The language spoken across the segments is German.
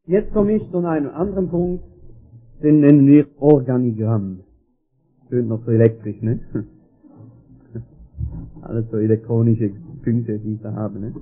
Jetzt komme ich zu einem anderen Punkt, den nennen wir Organigramm. Tönt noch so elektrisch, ne? Alles so elektronische Punkte, die ich da habe, ne?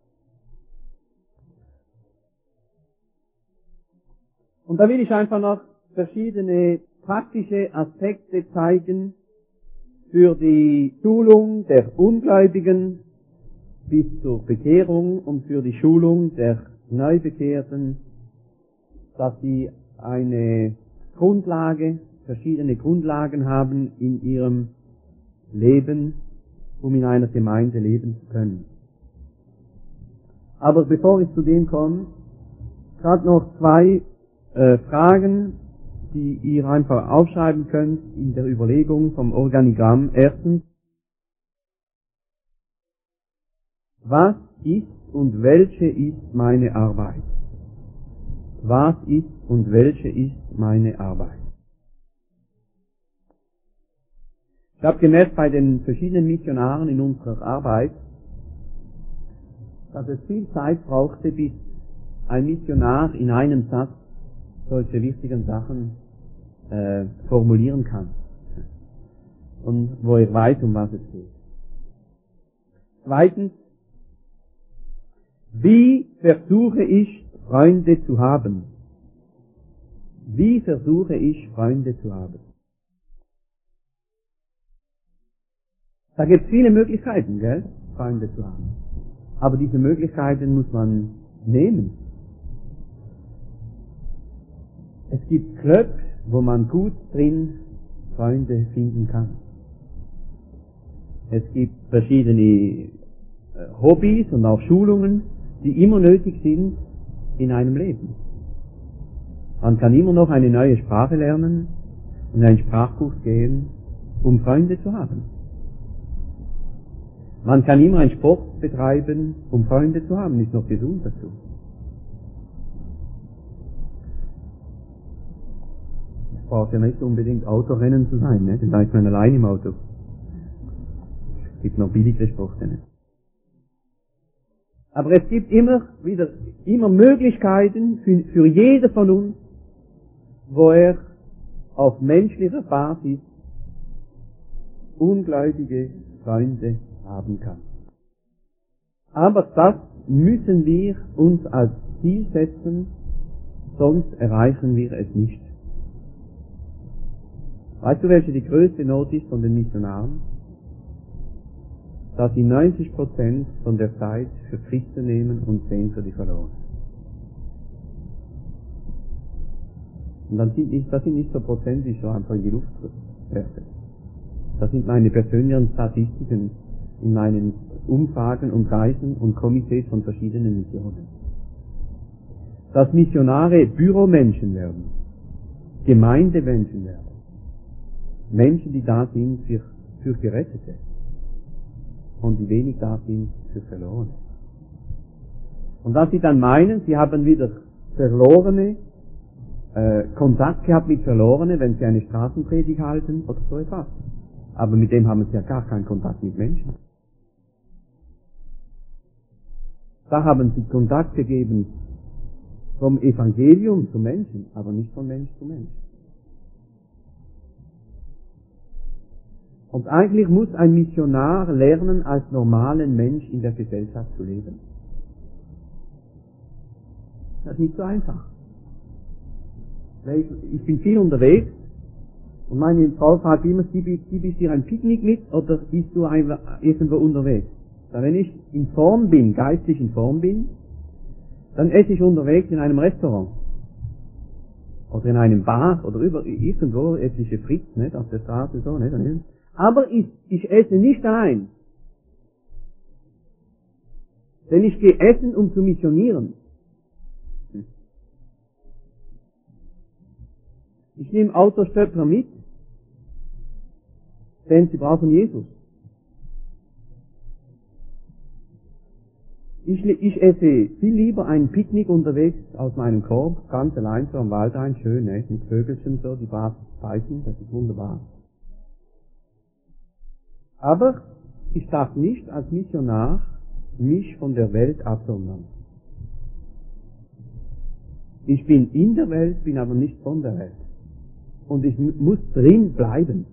Und da will ich einfach noch verschiedene praktische Aspekte zeigen für die Schulung der Ungläubigen bis zur Bekehrung und für die Schulung der Neubekehrten, dass sie eine Grundlage, verschiedene Grundlagen haben in ihrem Leben, um in einer Gemeinde leben zu können. Aber bevor ich zu dem komme, gerade noch zwei Fragen, die ihr einfach aufschreiben könnt in der Überlegung vom Organigramm. Erstens, was ist und welche ist meine Arbeit? Was ist und welche ist meine Arbeit? Ich habe gemerkt bei den verschiedenen Missionaren in unserer Arbeit, dass es viel Zeit brauchte, bis ein Missionar in einem Satz solche wichtigen Sachen formulieren kann. Und wo er weiß, um was es geht. Zweitens, wie versuche ich, Freunde zu haben? Wie versuche ich, Freunde zu haben? Da gibt es viele Möglichkeiten, gell, Freunde zu haben. Aber diese Möglichkeiten muss man nehmen. Es gibt Clubs, wo man gut drin Freunde finden kann. Es gibt verschiedene Hobbys und auch Schulungen, die immer nötig sind in einem Leben. Man kann immer noch eine neue Sprache lernen und in einen Sprachkurs gehen, um Freunde zu haben. Man kann immer einen Sport betreiben, um Freunde zu haben, ist noch gesund dazu. Es braucht ja nicht unbedingt Autorennen zu sein, ne? Da ist man allein im Auto. Es gibt noch billigere Sporte, ne? Aber es gibt immer Möglichkeiten für jeder von uns, wo er auf menschlicher Basis ungläubige Freunde haben kann. Aber das müssen wir uns als Ziel setzen, sonst erreichen wir es nicht. Weißt du, welche die größte Not ist von den Missionaren? Dass sie 90% von der Zeit für Christen nehmen und 10 für die Verlorenen. Und das sind nicht so prozentig so einfach in die Luft werfen. Das sind meine persönlichen Statistiken in meinen Umfragen und Reisen und Komitees von verschiedenen Missionen. Dass Missionare Büromenschen werden, Gemeindemenschen werden, Menschen, die da sind für Gerettete und die wenig da sind für Verlorene. Und dass sie dann meinen, sie haben wieder Verlorene, Kontakt gehabt mit Verlorenen, wenn sie eine Straßenpredigt halten oder so etwas. Aber mit dem haben sie ja gar keinen Kontakt mit Menschen. Da haben sie Kontakt gegeben vom Evangelium zu Menschen, aber nicht von Mensch zu Mensch. Und eigentlich muss ein Missionar lernen, als normalen Mensch in der Gesellschaft zu leben. Das ist nicht so einfach. Ich bin viel unterwegs und meine Frau fragt immer, gib ich dir ein Picknick mit oder bist du irgendwo unterwegs? Wenn ich in Form bin, geistig in Form bin, dann esse ich unterwegs in einem Restaurant. Oder in einem Bar oder irgendwo etliche Fritz, nicht, auf der Straße so, nicht. Aber ich esse nicht allein. Denn ich gehe essen, um zu missionieren. Ich nehme Autostöpfer mit, denn sie brauchen Jesus. Ich esse viel lieber ein Picknick unterwegs aus meinem Korb, ganz allein so am Waldrand, schön, ne? Mit Vögelchen so, die pfeifen, das ist wunderbar. Aber ich darf nicht als Missionar mich von der Welt absondern. Ich bin in der Welt, bin aber nicht von der Welt. Und ich muss drin bleiben.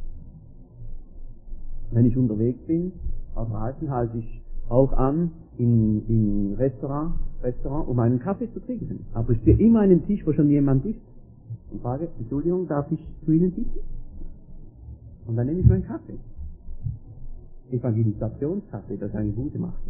Wenn ich unterwegs bin, auf Reisen, halte ich auch an, in Restaurant, um einen Kaffee zu trinken. Aber ich stehe immer an einem Tisch, wo schon jemand ist. Und frage, Entschuldigung, darf ich zu Ihnen sitzen? Und dann nehme ich meinen Kaffee. Evangelisationskaffee, das eine gute macht.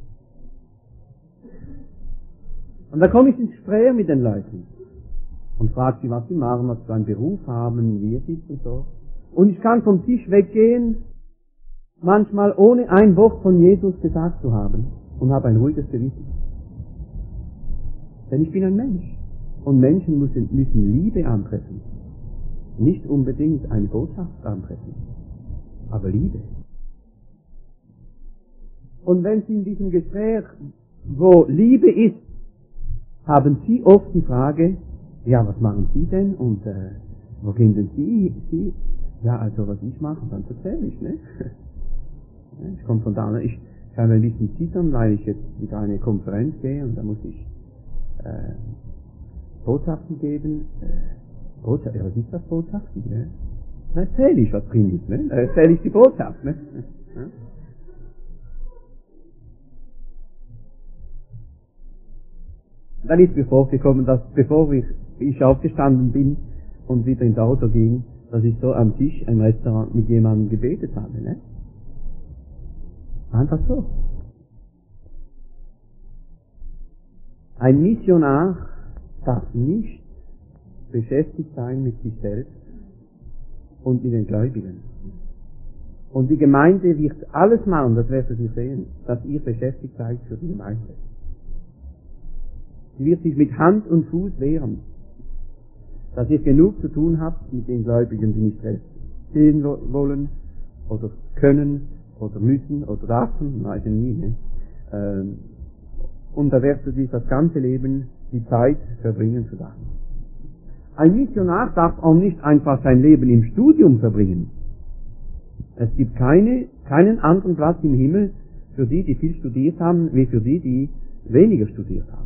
Und dann komme ich ins Gespräch mit den Leuten und frage sie, was sie machen, was sie für einen Beruf haben, wie es ist und so. Und ich kann vom Tisch weggehen, manchmal ohne ein Wort von Jesus gesagt zu haben, und habe ein ruhiges Gewissen. Denn ich bin ein Mensch. Und Menschen müssen Liebe antreffen. Nicht unbedingt eine Botschaft antreffen, aber Liebe. Und wenn Sie in diesem Gespräch, wo Liebe ist, haben Sie oft die Frage, ja, was machen Sie denn? Und wo gehen denn Sie? Ja, also was ich mache, dann erzähle ich, ne? Ich komme von da, ich kann ein bisschen zittern, weil ich jetzt wieder eine Konferenz gehe und da muss ich Botschaften geben. Ja, was ist das, Botschaften? Ne? Da erzähle ich, was drin ist, ne? Da erzähle ich die Botschaft, ne? Ja? Dann ist mir vorgekommen, dass bevor ich aufgestanden bin und wieder ins Auto ging, dass ich so am Tisch im Restaurant mit jemandem gebetet habe, ne? Einfach so. Ein Missionar darf nicht beschäftigt sein mit sich selbst und mit den Gläubigen. Und die Gemeinde wird alles machen, das werdet ihr sehen, dass ihr beschäftigt seid für die Gemeinde. Sie wird sich mit Hand und Fuß wehren, dass ihr genug zu tun habt mit den Gläubigen, die nicht sehen wollen oder können oder müssen oder dürfen, weiß ich nie. Ne? Und da werdet ihr das ganze Leben die Zeit verbringen zu sagen. Ein Missionar darf auch nicht einfach sein Leben im Studium verbringen. Es gibt keinen anderen Platz im Himmel für die, die viel studiert haben, wie für die, die weniger studiert haben.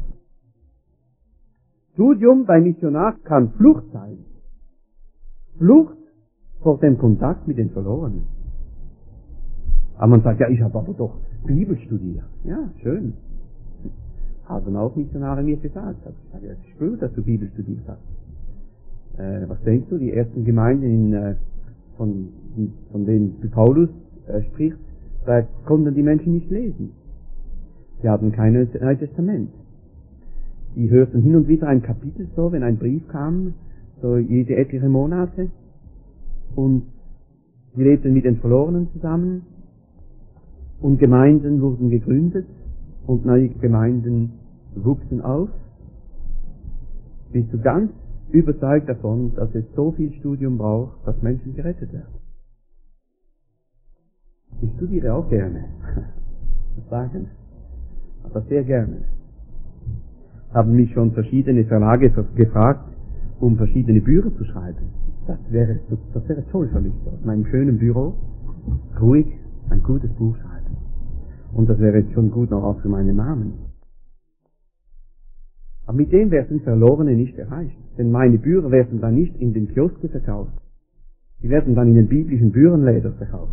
Studium bei Missionar kann Flucht sein. Flucht vor dem Kontakt mit den Verlorenen. Aber man sagt, ja, ich habe aber doch Bibel studiert. Ja, schön. Haben auch Missionare mir gesagt. Ich sage, ich spüre, dass du Bibel studiert hast. Was denkst du, die ersten Gemeinden von denen Paulus spricht, da konnten die Menschen nicht lesen. Sie hatten kein Neues Testament. Die hörten hin und wieder ein Kapitel so, wenn ein Brief kam, so jede etliche Monate. Und sie lebten mit den Verlorenen zusammen. Und Gemeinden wurden gegründet. Und neue Gemeinden wuchsen auf. Bist du ganz überzeugt davon, dass es so viel Studium braucht, dass Menschen gerettet werden? Ich studiere auch gerne. Das sagen. Aber sehr gerne. Haben mich schon verschiedene Verlage gefragt, um verschiedene Bücher zu schreiben. Das wäre toll für mich. In meinem schönen Büro, ruhig, ein gutes Buch schreiben. Und das wäre jetzt schon gut noch auch für meinen Namen. Aber mit dem werden Verlorene nicht erreicht. Denn meine Bücher werden dann nicht in den Kiosken verkauft. Die werden dann in den biblischen Bücherläden verkauft.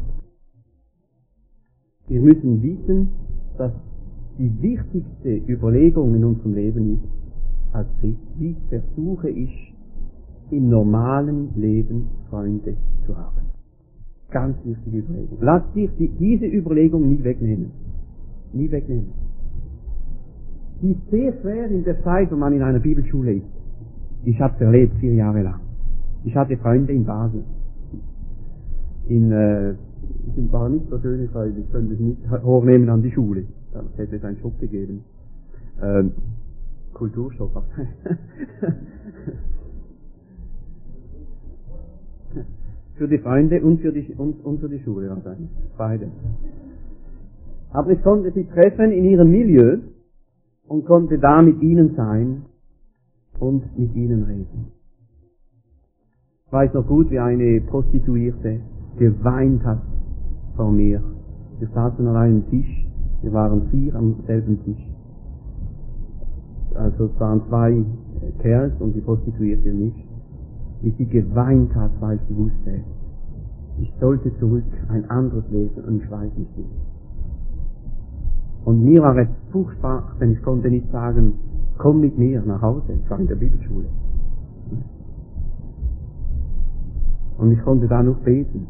Wir müssen wissen, dass die wichtigste Überlegung in unserem Leben ist, als Christ, wie versuche ich im normalen Leben Freunde zu haben. Ganz wichtige Überlegung. Lass dich diese Überlegung nie wegnehmen. Nie wegnehmen. Die ist sehr schwer in der Zeit, wo man in einer Bibelschule ist. Ich habe es erlebt, 4 Jahre lang. Ich hatte Freunde in Basel. Das waren nicht so schöne Freunde, ich könnte es nicht hochnehmen an die Schule. Da hätte es einen Schock gegeben. Kulturschock. Für die Freunde und für die Schule wahrscheinlich. Beide. Aber ich konnte sie treffen in ihrem Milieu und konnte da mit ihnen sein und mit ihnen reden. Ich weiß noch gut, wie eine Prostituierte geweint hat vor mir. Wir saßen an einem Tisch, wir waren 4 am selben Tisch. Also es waren 2 Kerls und die Prostituierte nicht, wie sie geweint hat, weil sie wusste, ich sollte zurück, ein anderes Leben und ich weiß nicht wie. Und mir war es furchtbar, denn ich konnte nicht sagen, komm mit mir nach Hause, ich war in der Bibelschule. Und ich konnte da noch beten.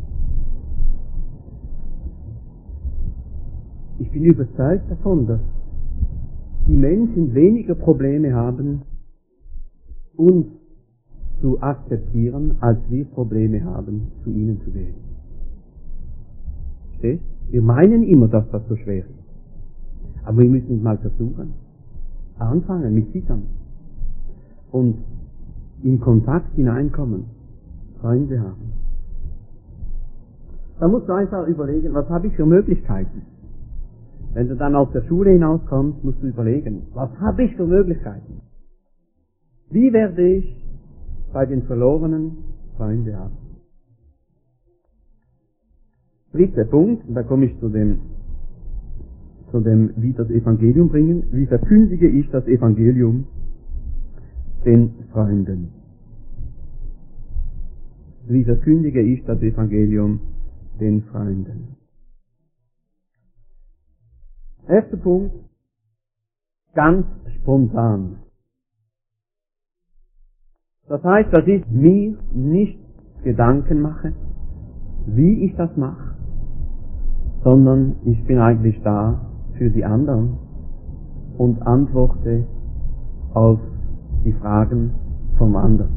Ich bin überzeugt davon, dass die Menschen weniger Probleme haben, uns zu akzeptieren, als wir Probleme haben, zu ihnen zu gehen. Verstehst? Wir meinen immer, dass das so schwer ist. Aber wir müssen es mal versuchen. Anfangen mit Zittern. Und in Kontakt hineinkommen. Freunde haben. Da musst du einfach überlegen, was habe ich für Möglichkeiten? Wenn du dann aus der Schule hinauskommst, musst du überlegen, was habe ich für Möglichkeiten? Wie werde ich bei den Verlorenen Freunde haben? Dritter Punkt, und da komme ich zu dem, wie das Evangelium bringen, wie verkündige ich das Evangelium den Freunden? Wie verkündige ich das Evangelium den Freunden? Erster Punkt, ganz spontan. Das heißt, dass ich mir nicht Gedanken mache, wie ich das mache, sondern ich bin eigentlich da für die anderen und antworte auf die Fragen vom anderen.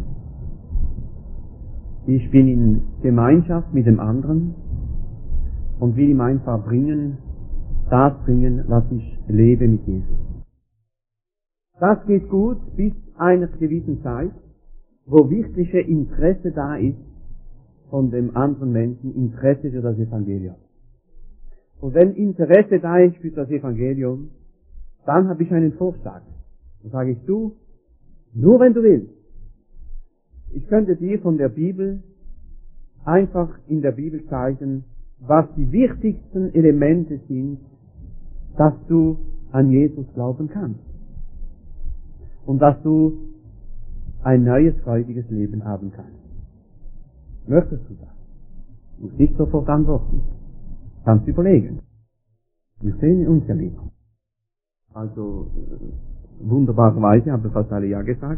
Ich bin in Gemeinschaft mit dem anderen und will ihm einfach das bringen, was ich lebe mit Jesus. Das geht gut bis einer gewissen Zeit, wo wirkliche Interesse da ist von dem anderen Menschen, Interesse für das Evangelium. Und wenn Interesse da ist für das Evangelium, dann habe ich einen Vorschlag. Dann sage ich, du, nur wenn du willst, ich könnte dir von der Bibel einfach in der Bibel zeigen, was die wichtigsten Elemente sind, dass du an Jesus glauben kannst. Und dass du ein neues, freudiges Leben haben kannst. Möchtest du das? Du musst nicht sofort antworten. Kannst überlegen. Wir sehen uns ja wieder. Also, wunderbarerweise haben wir fast alle ja gesagt.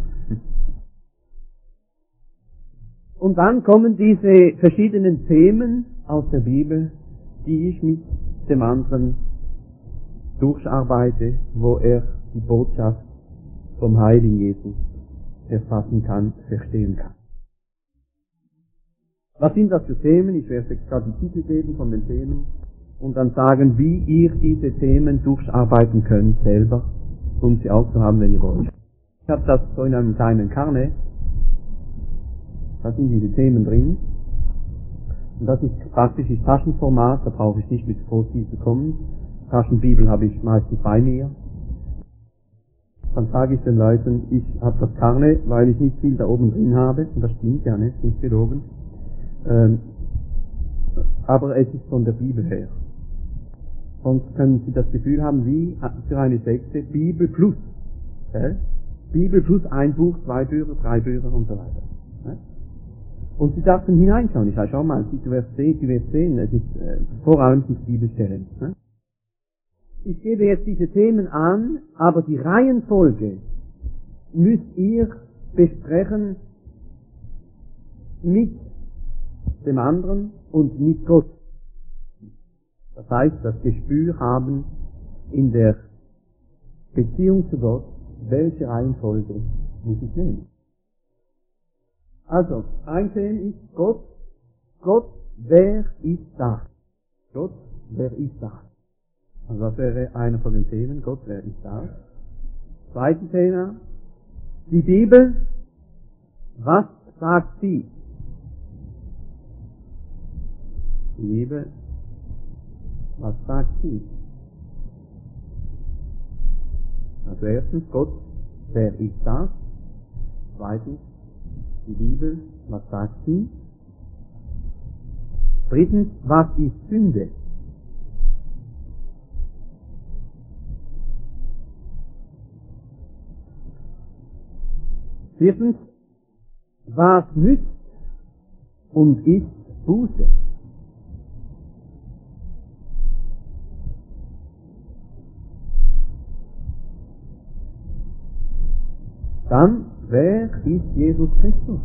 Und dann kommen diese verschiedenen Themen aus der Bibel, die ich mit dem anderen durcharbeite, wo er die Botschaft vom Heiligen Jesus erfassen kann, verstehen kann. Was sind das für Themen? Ich werde gerade die Titel geben von den Themen und dann sagen, wie ihr diese Themen durcharbeiten könnt selber, um sie auch zu haben, wenn ihr wollt. Ich habe das so in einem kleinen Carnet. Da sind diese Themen drin. Und das ist praktisch das Taschenformat, da brauche ich nicht mit Post-it zu kommen. Taschenbibel habe ich meistens bei mir. Dann sage ich den Leuten, ich habe das Carnet, weil ich nicht viel da oben drin habe. Und das stimmt ja nicht gelogen. Aber es ist von der Bibel her. Sonst können Sie das Gefühl haben, wie für eine Sekte, Bibel plus. Bibel plus ein Buch, 2 Bücher, 3 Bücher und so weiter. Und Sie dürfen hineinschauen. Ich sage, schau mal, Sie werden sehen, es ist vor allem die Bibelstellen. Ich gebe jetzt diese Themen an, aber die Reihenfolge müsst ihr besprechen mit dem anderen und mit Gott. Das heißt, das Gespür haben in der Beziehung zu Gott, welche Reihenfolge muss ich nehmen. Also, ein Thema ist Gott. Gott, wer ist da? Gott, wer ist da? Also das wäre einer von den Themen, Gott, wer ist da? Zweites Thema, die Bibel, was sagt sie? Die Bibel, was sagt sie? Also erstens, Gott, wer ist das? Zweitens, die Bibel, was sagt sie? Drittens, was ist Sünde? Viertens, was nützt und ist Buße? Dann, wer ist Jesus Christus?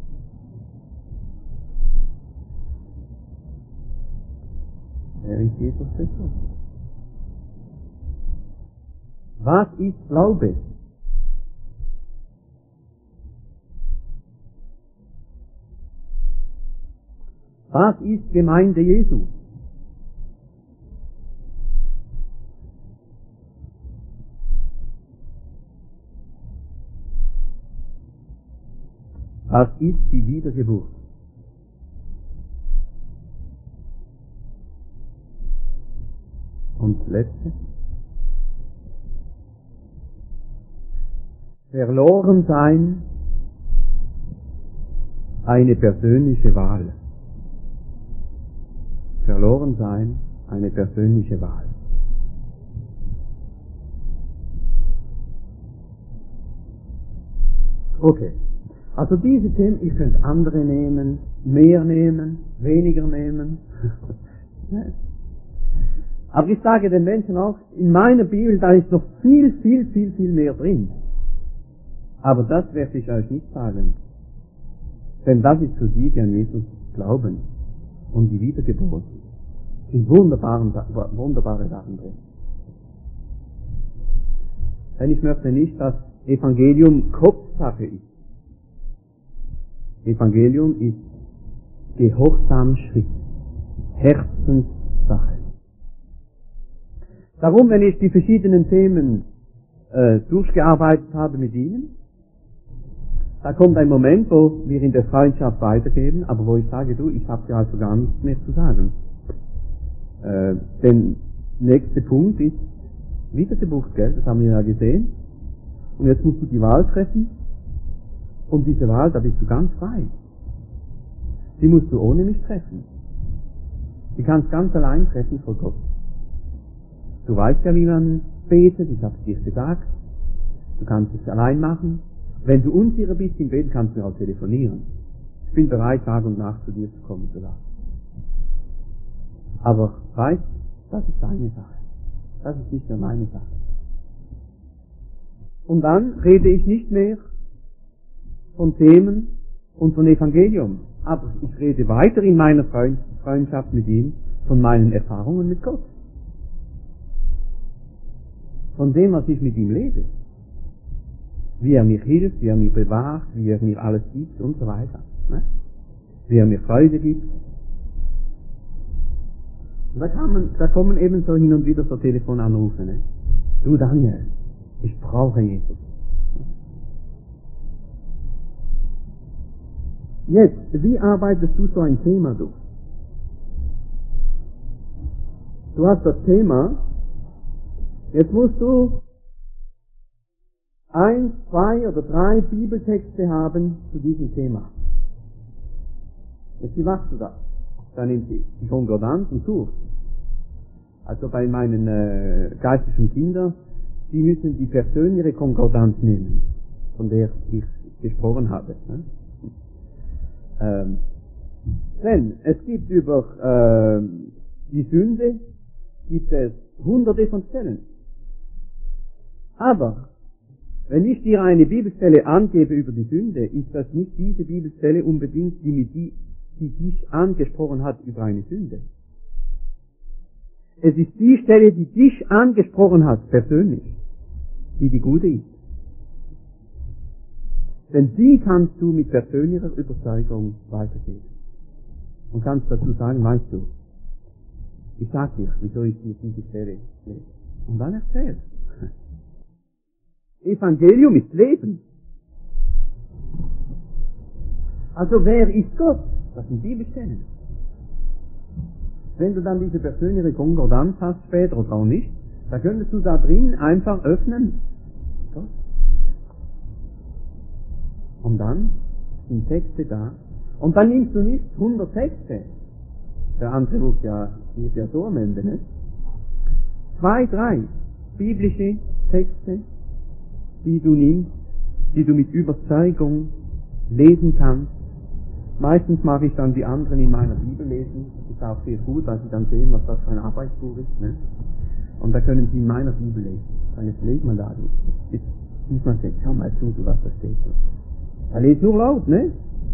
Wer ist Jesus Christus? Was ist Glaube? Was ist Gemeinde Jesu? Was ist die Wiedergeburt? Und letzte? Verloren sein, eine persönliche Wahl. Verloren sein, eine persönliche Wahl. Okay. Also diese Themen, ihr könnt andere nehmen, mehr nehmen, weniger nehmen. Aber ich sage den Menschen auch, in meiner Bibel, da ist noch viel mehr drin. Aber das werde ich euch nicht sagen. Denn das ist für die, die an Jesus glauben und die Wiedergeburt. Es sind wunderbare Sachen drin. Denn ich möchte nicht, dass Evangelium Kopfsache ist. Evangelium ist Gehorsamschritt, Herzenssache. Darum, wenn ich die verschiedenen Themen durchgearbeitet habe mit Ihnen, da kommt ein Moment, wo wir in der Freundschaft weitergeben, aber wo ich sage, du, ich habe dir also gar nichts mehr zu sagen. Der nächste Punkt ist Wiedergeburt, gell? Das haben wir ja gesehen. Und jetzt musst du die Wahl treffen. Und diese Wahl, da bist du ganz frei. Die musst du ohne mich treffen. Die kannst ganz allein treffen vor Gott. Du weißt ja, wie man betet, ich habe es dir gesagt. Du kannst es allein machen. Wenn du unsicher bist im Beten, kannst du auch telefonieren. Ich bin bereit, Tag und Nacht zu dir zu kommen zu lassen. Aber weißt, das ist deine Sache. Das ist nicht mehr meine Sache. Und dann rede ich nicht mehr von Themen und von Evangelium. Aber ich rede weiter in meiner Freundschaft mit ihm von meinen Erfahrungen mit Gott. Von dem, was ich mit ihm lebe. Wie er mir hilft, wie er mir bewahrt, wie er mir alles gibt und so weiter. Ne? Wie er mir Freude gibt. Und da kommen eben so hin und wieder so Telefonanrufe. Ne? Du Daniel, ich brauche Jesus. Jetzt, wie arbeitest du so ein Thema durch? Du hast das Thema, jetzt musst du 1, 2 oder 3 Bibeltexte haben zu diesem Thema. Jetzt, wie machst du das? Dann nimmst du die Konkordanz und suchst. Also bei meinen geistlichen Kindern, die müssen die persönliche Konkordanz nehmen, von der ich gesprochen habe. Ne? Denn es gibt über die Sünde gibt es hunderte von Stellen. Aber wenn ich dir eine Bibelstelle angebe über die Sünde, ist das nicht diese Bibelstelle unbedingt, die dich angesprochen hat über eine Sünde. Es ist die Stelle, die dich angesprochen hat, persönlich, die gute ist. Denn die kannst du mit persönlicher Überzeugung weitergeben. Und kannst dazu sagen, weißt du, ich sag dir, wieso ich dir diese Stelle lese. Und dann erzählst. Evangelium ist Leben. Also wer ist Gott? Das sind Bibelstellen. Wenn du dann diese persönliche Konkordanz hast später oder auch nicht, da könntest du da drin einfach öffnen. Gott. Und dann sind Texte da. Und dann nimmst du nicht 100 Texte. Der andere wird ja so am Ende, ne? 2, 3 biblische Texte, die du nimmst die du mit Überzeugung lesen kannst. Meistens mag ich dann die anderen in meiner Bibel lesen. Das ist auch sehr gut, weil sie dann sehen, was das für ein Arbeitsbuch ist. Ne? Und da können sie in meiner Bibel lesen. Sagen, jetzt lesen wir da. Jetzt sieht man es, schau mal zu, was da steht. Da lest nur laut, ne?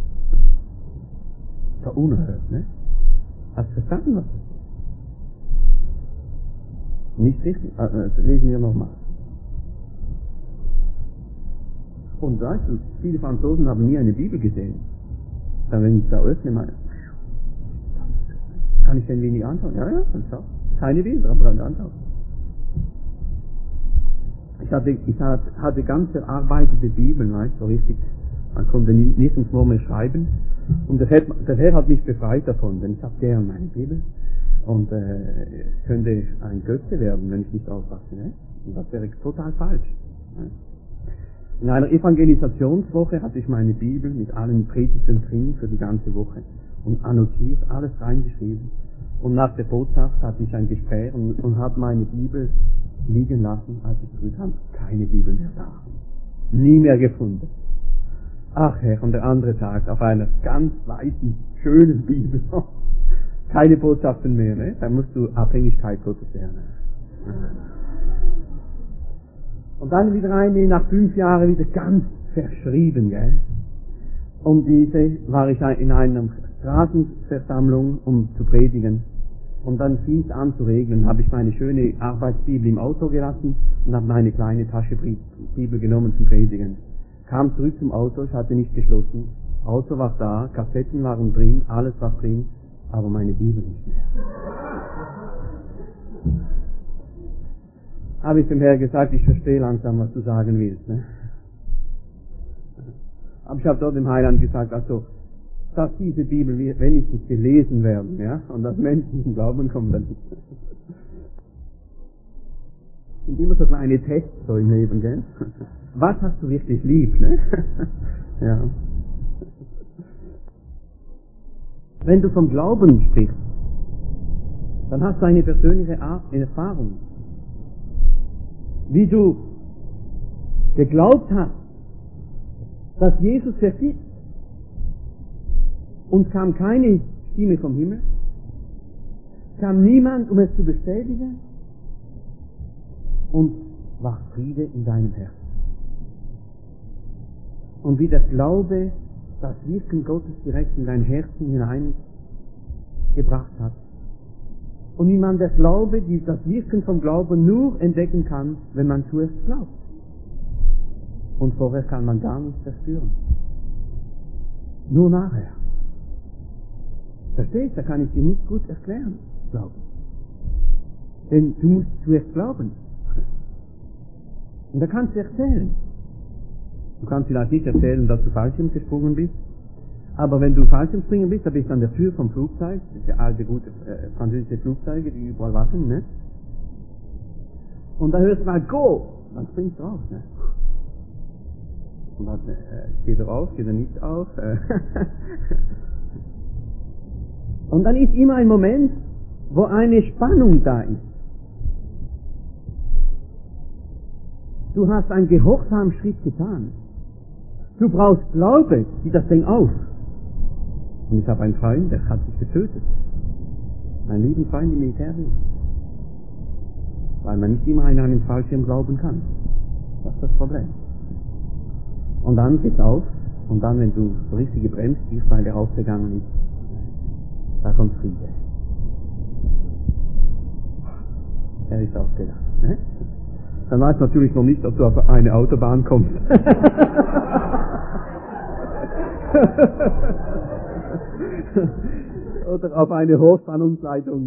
Das ist unerhört, ne? Hast du verstanden, was das ist? Nicht richtig? Lesen wir nochmal. Und weißt du, viele Franzosen haben nie eine Bibel gesehen. Dann, wenn ich da öffne, kann ich denn wenig anschauen? Ja, dann schau. Keine Bilder, aber kann anschauen. Ich hatte ganz verarbeitete Bibeln, weißt du, so richtig. Man konnte nirgendwo mehr schreiben. Und der Herr hat mich befreit davon, denn ich habe gern meine Bibel. Und es könnte ein Götze werden, wenn ich nicht aufpasse. Ne? Und das wäre total falsch. Ne? In einer Evangelisationswoche hatte ich meine Bibel mit allen Predigten drin für die ganze Woche und annotiert, alles reingeschrieben. Und nach der Botschaft hatte ich ein Gespräch und habe meine Bibel liegen lassen, als ich zurückkam. Keine Bibel mehr da. Nie mehr gefunden. Ach Herr, und der andere Tag auf einer ganz weißen, schönen Bibel. Keine Botschaften mehr, ne? Da musst du Abhängigkeit Gottes lernen. Und dann wieder eine, nach 5 Jahren wieder ganz verschrieben, gell? Um diese war ich in einer Straßenversammlung, um zu predigen. Und dann fing es an zu regnen, habe ich meine schöne Arbeitsbibel im Auto gelassen und habe meine kleine Taschenbibel genommen zum Predigen. Kam zurück zum Auto, ich hatte nicht geschlossen, Auto war da, Kassetten waren drin, alles war drin, aber meine Bibel nicht mehr. Habe ich dem Herrn gesagt, ich verstehe langsam, was du sagen willst. Ne? Aber ich habe dort dem Heiland gesagt, also, dass diese Bibel wenigstens gelesen werden, ja, und dass Menschen zum Glauben kommen, dann ist das. Sind immer so kleine Tests so im Leben, gell? Was hast du wirklich lieb, ne? Ja. Wenn du vom Glauben sprichst, dann hast du eine persönliche Erfahrung. Wie du geglaubt hast, dass Jesus vergibt, und kam keine Stimme vom Himmel, kam niemand, um es zu bestätigen, und war Friede in deinem Herzen. Und wie der Glaube das Wirken Gottes direkt in dein Herzen hineingebracht hat. Und wie man der Glaube, das Wirken vom Glauben nur entdecken kann, wenn man zuerst glaubt. Und vorher kann man gar nicht verspüren. Nur nachher. Verstehst du? Da kann ich dir nicht gut erklären, Glauben. Denn du musst zuerst glauben. Und da kannst du erzählen. Du kannst vielleicht nicht erzählen, dass du Fallschirm gesprungen bist, aber wenn du Fallschirmspringen bist, da bist du an der Tür vom Flugzeug, das ist ja alte, gute französische Flugzeuge, die überall wachen, ne? Und da hörst du mal, go! Dann springst du raus, ne? Und dann geht er auf, geht er nicht auf. Und dann ist immer ein Moment, wo eine Spannung da ist. Du hast einen gehorsamen Schritt getan. Du brauchst Glaube, zieh das Ding auf. Und ich habe einen Freund, der hat sich getötet. Einen lieben Freund im Militärdienst. Weil man nicht immer an einen Fallschirm glauben kann. Das ist das Problem. Und dann geht's auf, und dann, wenn du so richtig gebremst bist, weil der aufgegangen ist, da kommt Friede. Er ist aufgegangen. Ne? Dann weißt du natürlich noch nicht, dass du auf eine Autobahn kommst. Oder auf eine Hochspannungsleitung.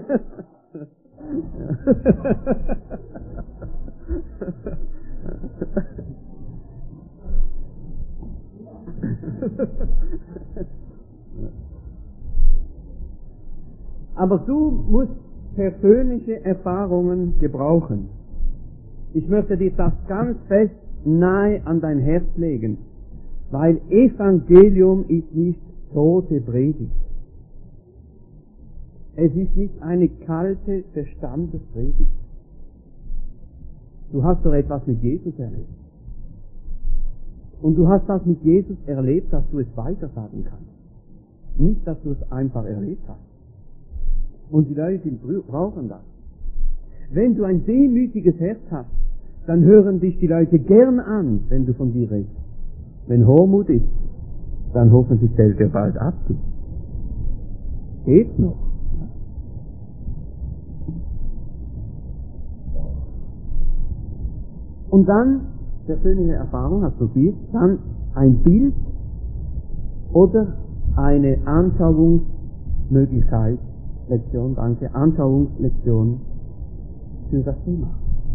Aber du musst persönliche Erfahrungen gebrauchen. Ich möchte dir das ganz fest nahe an dein Herz legen, weil Evangelium ist nicht tote Predigt. Es ist nicht eine kalte Verstandespredigt. Du hast doch etwas mit Jesus erlebt. Und du hast das mit Jesus erlebt, dass du es weitersagen kannst. Nicht, dass du es einfach erlebt hast. Und die Leute brauchen das. Wenn du ein demütiges Herz hast, dann hören dich die Leute gern an, wenn du von dir redest. Wenn Hochmut ist, dann hoffentlich fällt er bald ab. Geht noch. Und dann, persönliche Erfahrung, hast du viel, dann ein Bild oder eine Anschauungsmöglichkeit, Anschauungslektion für das Thema.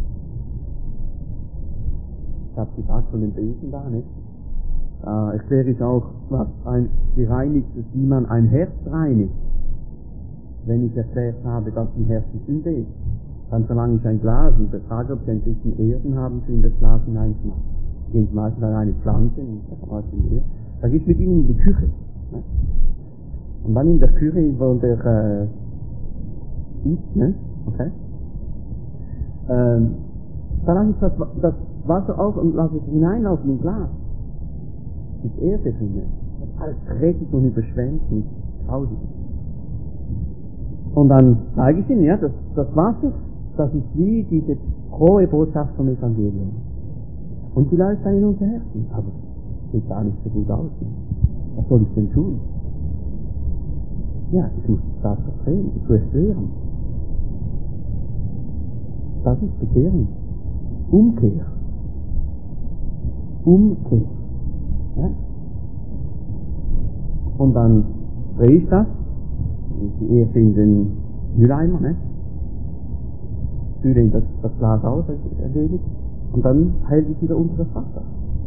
Ich habe gesagt von den Besen da, nicht? Erkläre ich auch, was ein gereinigtes, wie man ein Herz reinigt. Wenn ich erklärt habe, dass ein Herz die Sünde ist, dann verlange ich ein Glas und frage, ob sie ein bisschen Erden haben, für in das Glas hineinzumachen. Gehen zum Beispiel an eine Pflanze, da geht mit ihnen in die Küche. Ne? Und dann in der Küche, wo der isst, ne? Okay? Dann lasse ich das Wasser auf und lasse es hineinlaufen im Glas. Ist Erde drin. Das ist alles dreckig und überschwemmt mit grausig. Und dann zeige ich ihnen, ja, das Wasser, das ist wie diese frohe Botschaft vom Evangelium. Und die läuft dann in unser Herzen. Aber das sieht gar nicht so gut aus. Was soll ich denn tun? Ja, ich muss das verstehen, ich muss erklären. Das ist Bekehrung. Umkehr. Ja? Und dann drehe ich das, die erste in den Mülleimer, ne? Fühle das Glas aus, erledigt, und dann hält ich wieder unter das Wasser.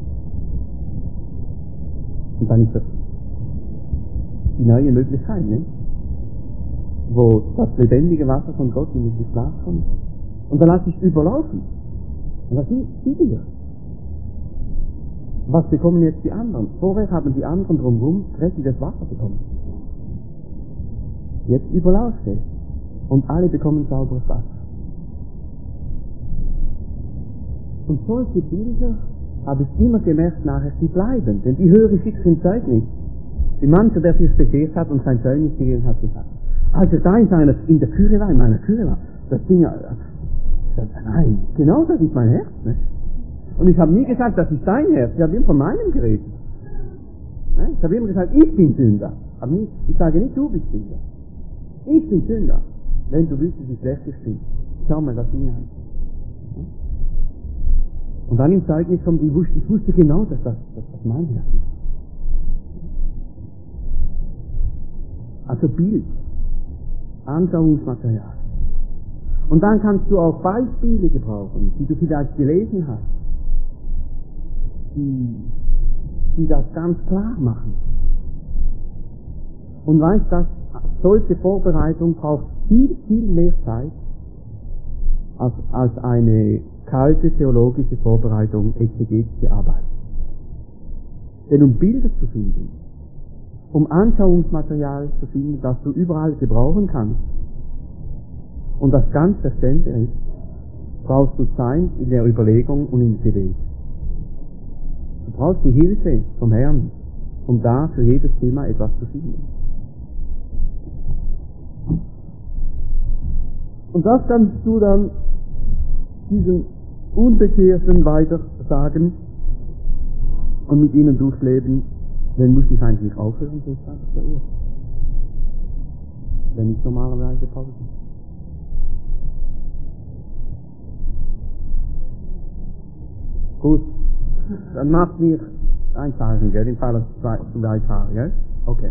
Und dann ist das die neue Möglichkeit, ne? Wo das lebendige Wasser von Gott in dieses Glas kommt. Und dann lasse ich überlaufen. Und das sind wir. Was bekommen jetzt die anderen? Vorher haben die anderen drumherum dreckiges Wasser bekommen. Jetzt überläuft es. Und alle bekommen sauberes Wasser. Und solche Bilder habe ich immer gemerkt nachher, die bleiben. Denn die höre ich fix im Zeugnis. Wie mancher, der sich bekehrt hat und sein Zeugnis gegeben hat, gesagt, als er da in der Küche war, in meiner Küche war, das Ding, nein, genau das ist mein Herz, ne? Und ich habe nie gesagt, das ist dein Herz, ich habe immer von meinem geredet. Ne? Ich habe immer gesagt, ich bin Sünder. Aber nie, ich sage nicht, du bist Sünder. Ich bin Sünder. Wenn du wüsstest, wie schlecht ich bin. Schau mal das Ding an. Und dann im Zeugnis kommt, ich wusste genau, dass das mein Herz ist. Also Bild. Anschauungsmaterial. Und dann kannst du auch Beispiele gebrauchen, die du vielleicht gelesen hast, die das ganz klar machen. Und weißt du, solche Vorbereitung braucht viel, viel mehr Zeit als eine kalte theologische Vorbereitung, exegetische Arbeit. Denn um Bilder zu finden, um Anschauungsmaterial zu finden, das du überall gebrauchen kannst, und das ganz verständlich ist, brauchst du Zeit in der Überlegung und im Gebet. Du brauchst die Hilfe vom Herrn, um da für jedes Thema etwas zu finden. Und das kannst du dann diesen Unbekehrten weiter sagen und mit ihnen durchleben. Wenn muss ich eigentlich aufhören, so ist der Uhr. Wenn ich normalerweise Pause. Gut, dann macht mir ein Zeichen, gell? Im Fall, dass ich zu weit fahre, gell? Okay.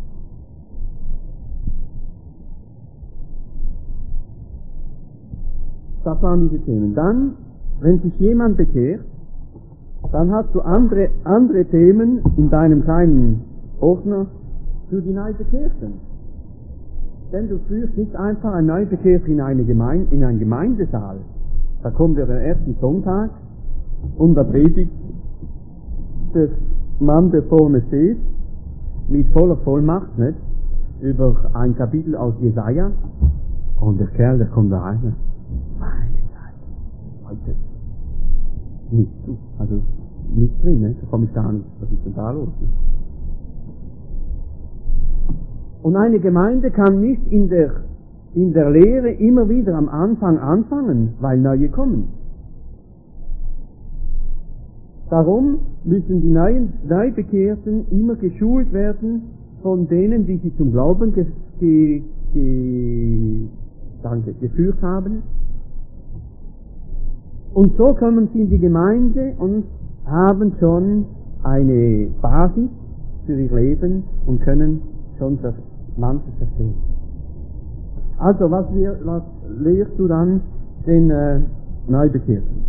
Das waren diese Themen. Dann, wenn sich jemand bekehrt, dann hast du andere Themen in deinem kleinen Ordner für die Neubekehrten. Denn du führst nicht einfach einen Neubekehrten in einen Gemeindesaal. Da kommt er am ersten Sonntag und da predigt der Mann, der vorne steht, mit voller Vollmacht, nicht? Über ein Kapitel aus Jesaja. Und der Kerl, der kommt da rein. Meine Zeit. Heute. Nicht du. Also, nicht drin, ne? Da komme ich gar nicht. Was ist denn da los? Ne? Und eine Gemeinde kann nicht in der Lehre immer wieder am Anfang anfangen, weil neue kommen. Darum müssen die Neubekehrten immer geschult werden von denen, die sie zum Glauben geführt haben. Und so kommen sie in die Gemeinde und haben schon eine Basis für ihr Leben und können schon manches verstehen. Also, was lehrst du dann den Neubekehrten?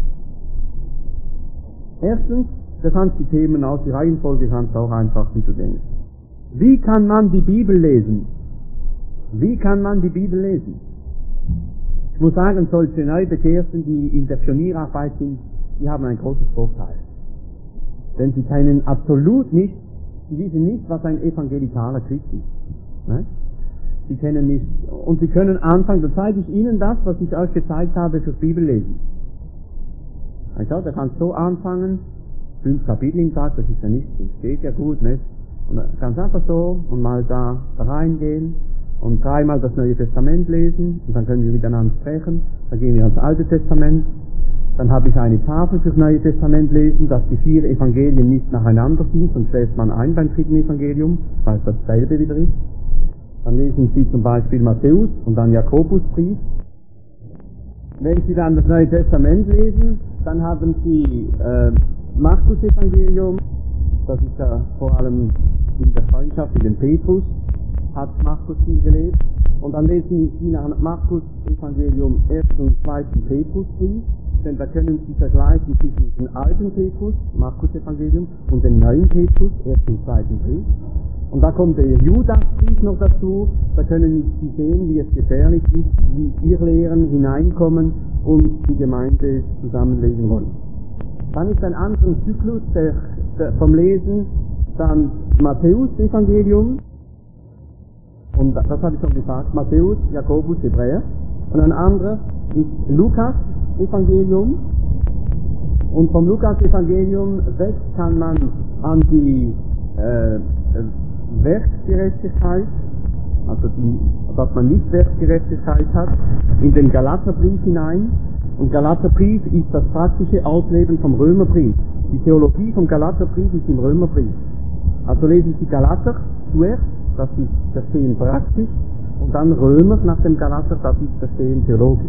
Erstens, du kannst die Themen aus, die Reihenfolge kannst du auch einfach, wie du denkst. Wie kann man die Bibel lesen? Wie kann man die Bibel lesen? Ich muss sagen, solche Neubekehrten, die in der Pionierarbeit sind, die haben ein großes Vorteil. Denn sie kennen absolut nicht, sie wissen nicht, was ein evangelikaler Christ ist. Ne? Sie kennen nicht, und sie können anfangen, dann zeige ich Ihnen das, was ich euch gezeigt habe fürs Bibellesen. Also, da kannst so anfangen, 5 Kapitel im Tag, das ist ja nichts, das geht ja gut, ne? Und ganz einfach so, und mal da reingehen, und 3-mal das Neue Testament lesen, und dann können wir miteinander sprechen, dann gehen wir ans Alte Testament, dann habe ich eine Tafel fürs Neue Testament lesen, dass die 4 Evangelien nicht nacheinander sind, sonst schläft man ein beim 3. Evangelium, weil es dasselbe wieder ist. Dann lesen Sie zum Beispiel Matthäus und dann Jakobusbrief. Wenn Sie dann das Neue Testament lesen, dann haben Sie Markus Evangelium, das ist ja vor allem in der Freundschaft mit dem Petrus, hat Markus gelebt. Und dann lesen Sie nach Markus Evangelium 1. und 2. Petrusbrief, denn da können Sie vergleichen zwischen dem alten Petrus, Markus Evangelium, und dem neuen Petrus, 1. und 2. Brief. Und da kommt der Judasbrief noch dazu, da können Sie sehen, wie es gefährlich ist, wie Irrlehren hineinkommen und die Gemeinde zusammenlegen wollen. Dann ist ein anderer Zyklus vom Lesen, dann Matthäus Evangelium, und das habe ich schon gesagt, Matthäus, Jakobus, Hebräer, und ein anderer ist Lukas Evangelium, und vom Lukas Evangelium weg kann man an die Werkgerechtigkeit, also dass man nicht Werkgerechtigkeit hat, in den Galaterbrief hinein. Und Galaterbrief ist das praktische Ausleben vom Römerbrief. Die Theologie vom Galaterbrief ist im Römerbrief. Also lesen Sie Galater zuerst, das ist Verstehen praktisch, und dann Römer nach dem Galater, das ist Verstehen theologisch.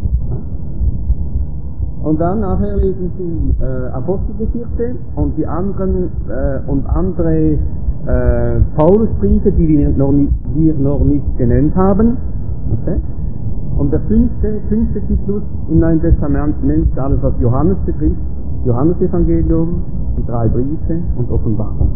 Und dann nachher lesen Sie Apostelgeschichte und die anderen und andere Paulusbriefe, die wir noch nicht genannt haben. Okay? Und der fünfte Zyklus im Neuen Testament ist alles, was Johannes betrifft. Johannesevangelium, die 3 Briefe und Offenbarung.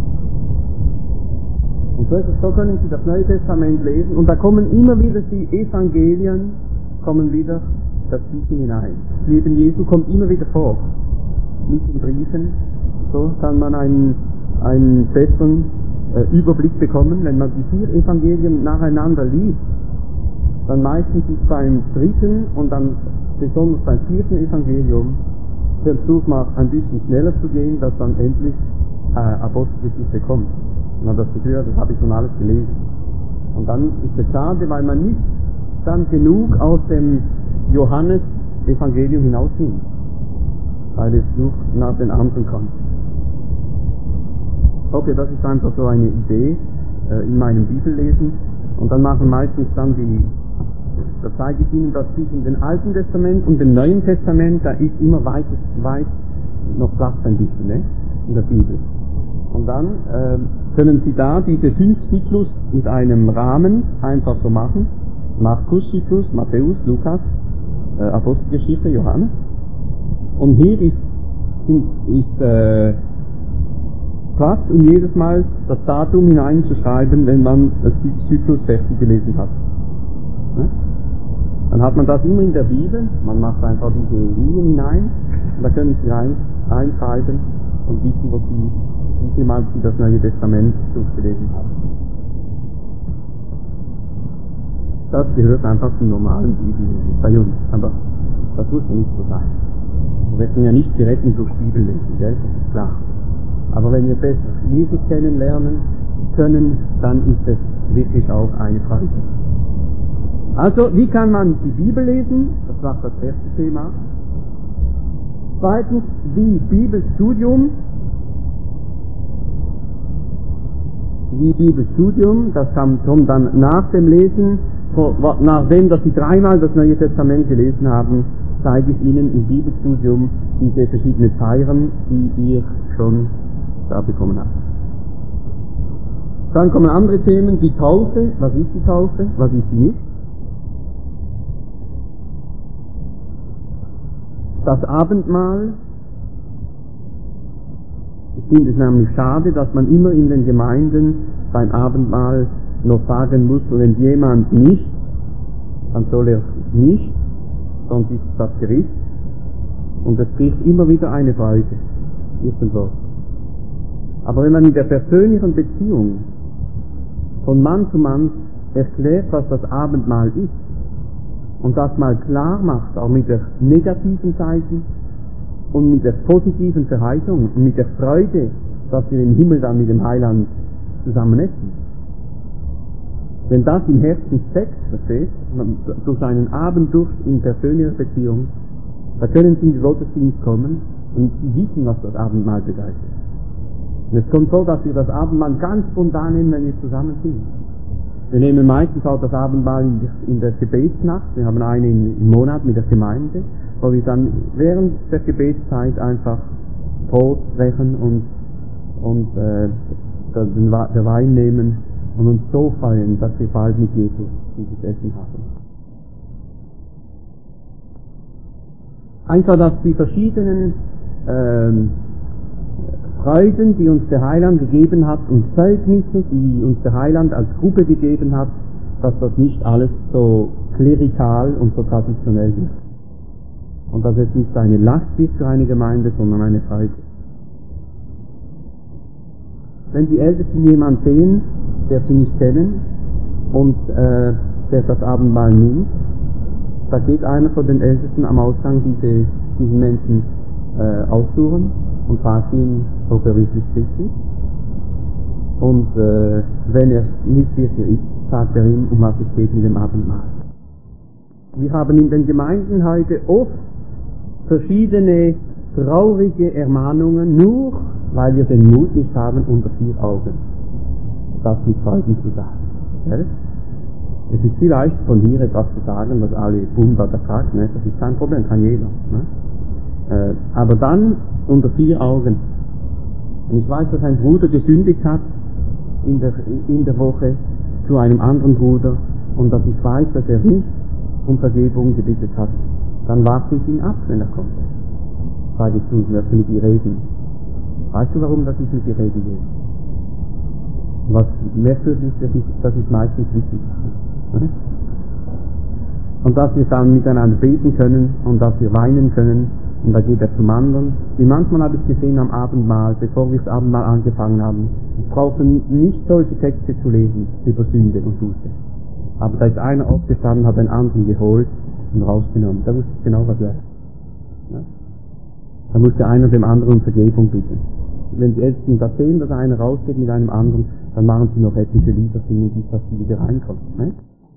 Und so können Sie das Neue Testament lesen, und da kommen immer wieder die Evangelien, kommen wieder dazwischen hinein. Das Leben Jesu kommt immer wieder vor, mit den Briefen. So kann man einen besseren Überblick bekommen, wenn man die 4 Evangelien nacheinander liest. Dann meistens ist beim 3. und dann besonders beim 4. Evangelium versucht man ein bisschen schneller zu gehen, dass dann endlich Apostelgeschichte kommt. Man hat das Gefühl, das habe ich schon alles gelesen. Und dann ist es schade, weil man nicht dann genug aus dem Johannes-Evangelium hinausnimmt, weil es nur nach den anderen kommt. Okay, das ist einfach so eine Idee in meinem Bibellesen. Und dann machen meistens dann da zeige ich Ihnen, dass zwischen dem Alten Testament und dem Neuen Testament, da ist immer weit noch Platz ein bisschen, ne? In der Bibel. Und dann können Sie da diese 5 Zyklus mit einem Rahmen einfach so machen. Markus-Zyklus, Matthäus, Lukas, Apostelgeschichte, Johannes. Und hier ist Platz, um jedes Mal das Datum hineinzuschreiben, wenn man das Zyklus fertig gelesen hat. Ne? Dann hat man das immer in der Bibel, man macht einfach diese Linien hinein, und da können Sie einschreiben und wissen, wie viel Mal Sie das Neue Testament durchgelesen haben. Das gehört einfach zum normalen Bibellesen bei uns, aber das muss nicht so sein. Wir werden ja nicht gerettet durch Bibellesen, gell? Das ist klar. Aber wenn wir besser Jesus kennenlernen können, dann ist es wirklich auch eine Freude. Also, wie kann man die Bibel lesen? Das war das erste Thema. Zweitens, wie Bibelstudium. Wie Bibelstudium, das kommt dann nach dem Lesen, nachdem, dass Sie dreimal das Neue Testament gelesen haben, zeige ich Ihnen im Bibelstudium diese verschiedenen Feiern, die ihr schon da bekommen habt. Dann kommen andere Themen, die Taufe. Was ist die Taufe? Was ist sie nicht? Das Abendmahl. Ich finde es nämlich schade, dass man immer in den Gemeinden beim Abendmahl noch sagen muss, wenn jemand nicht, dann soll er nicht, sonst ist das Gericht. Und es bricht immer wieder eine Freude. Irgendwo. Aber wenn man in der persönlichen Beziehung von Mann zu Mann erklärt, was das Abendmahl ist, und das mal klar macht, auch mit der negativen Seite und mit der positiven Verheißung und mit der Freude, dass wir im Himmel dann mit dem Heiland zusammen essen. Wenn das im Herzen steckt, versteht, durch einen Abendduft in persönlicher Beziehung, da können Sie in den Gottesdienst kommen und Sie wissen, was das Abendmahl bedeutet. Und es kommt so, dass wir das Abendmahl ganz spontan nehmen, wenn wir zusammen sind. Wir nehmen meistens auch das Abendmahl in der Gebetsnacht. Wir haben eine im Monat mit der Gemeinde, wo wir dann während der Gebetszeit einfach Brot brechen und der Wein nehmen und uns so freuen, dass wir bald mit Jesus dieses Essen haben. Einfach, dass die verschiedenen Freuden, die uns der Heiland gegeben hat, und Zeugnisse, die uns der Heiland als Gruppe gegeben hat, dass das nicht alles so klerikal und so traditionell ist. Und dass es nicht eine Last ist für eine Gemeinde, sondern eine Freude. Wenn die Ältesten jemanden sehen, der sie nicht kennen, und der das Abendmahl nimmt, da geht einer von den Ältesten am Ausgang diesen Menschen aussuchen und fragt ihn, ob er wirklich Christ ist. Und wenn er nicht wirklich ist, sagt er ihm, um was es geht mit dem Abendmahl. Wir haben in den Gemeinden heute oft verschiedene traurige Ermahnungen, nur weil wir den Mut nicht haben, unter 4 Augen das mit Freuden zu sagen. Ja? Es ist vielleicht von hier etwas zu sagen, was alle unbedingt sagt, ne? Das ist kein Problem, kann jeder. Ne? Aber dann unter 4 Augen. Und ich weiß, dass ein Bruder gesündigt hat in der Woche zu einem anderen Bruder, und dass ich weiß, dass er nicht um Vergebung gebeten hat. Dann warte ich ihn ab, wenn er kommt. Sage ich, du wirst mit ihr reden. Weißt du, warum das ich mit dir reden will? Was merkwürdig ist, das ist meistens wichtig. Und dass wir dann miteinander beten können und dass wir weinen können, und da geht er zum anderen. Wie manchmal habe ich gesehen am Abendmahl, bevor wir das Abendmahl angefangen haben, wir brauchen nicht solche Texte zu lesen über Sünde und Buße. Aber da ist einer aufgestanden, hat einen anderen geholt und rausgenommen. Da wusste ich genau, was er. Ja. Da musste einer dem anderen um Vergebung bitten. Wenn die Ältesten das sehen, dass einer rausgeht mit einem anderen, dann machen sie noch etliche Lieder singen, dass sie wieder reinkommen. Ne?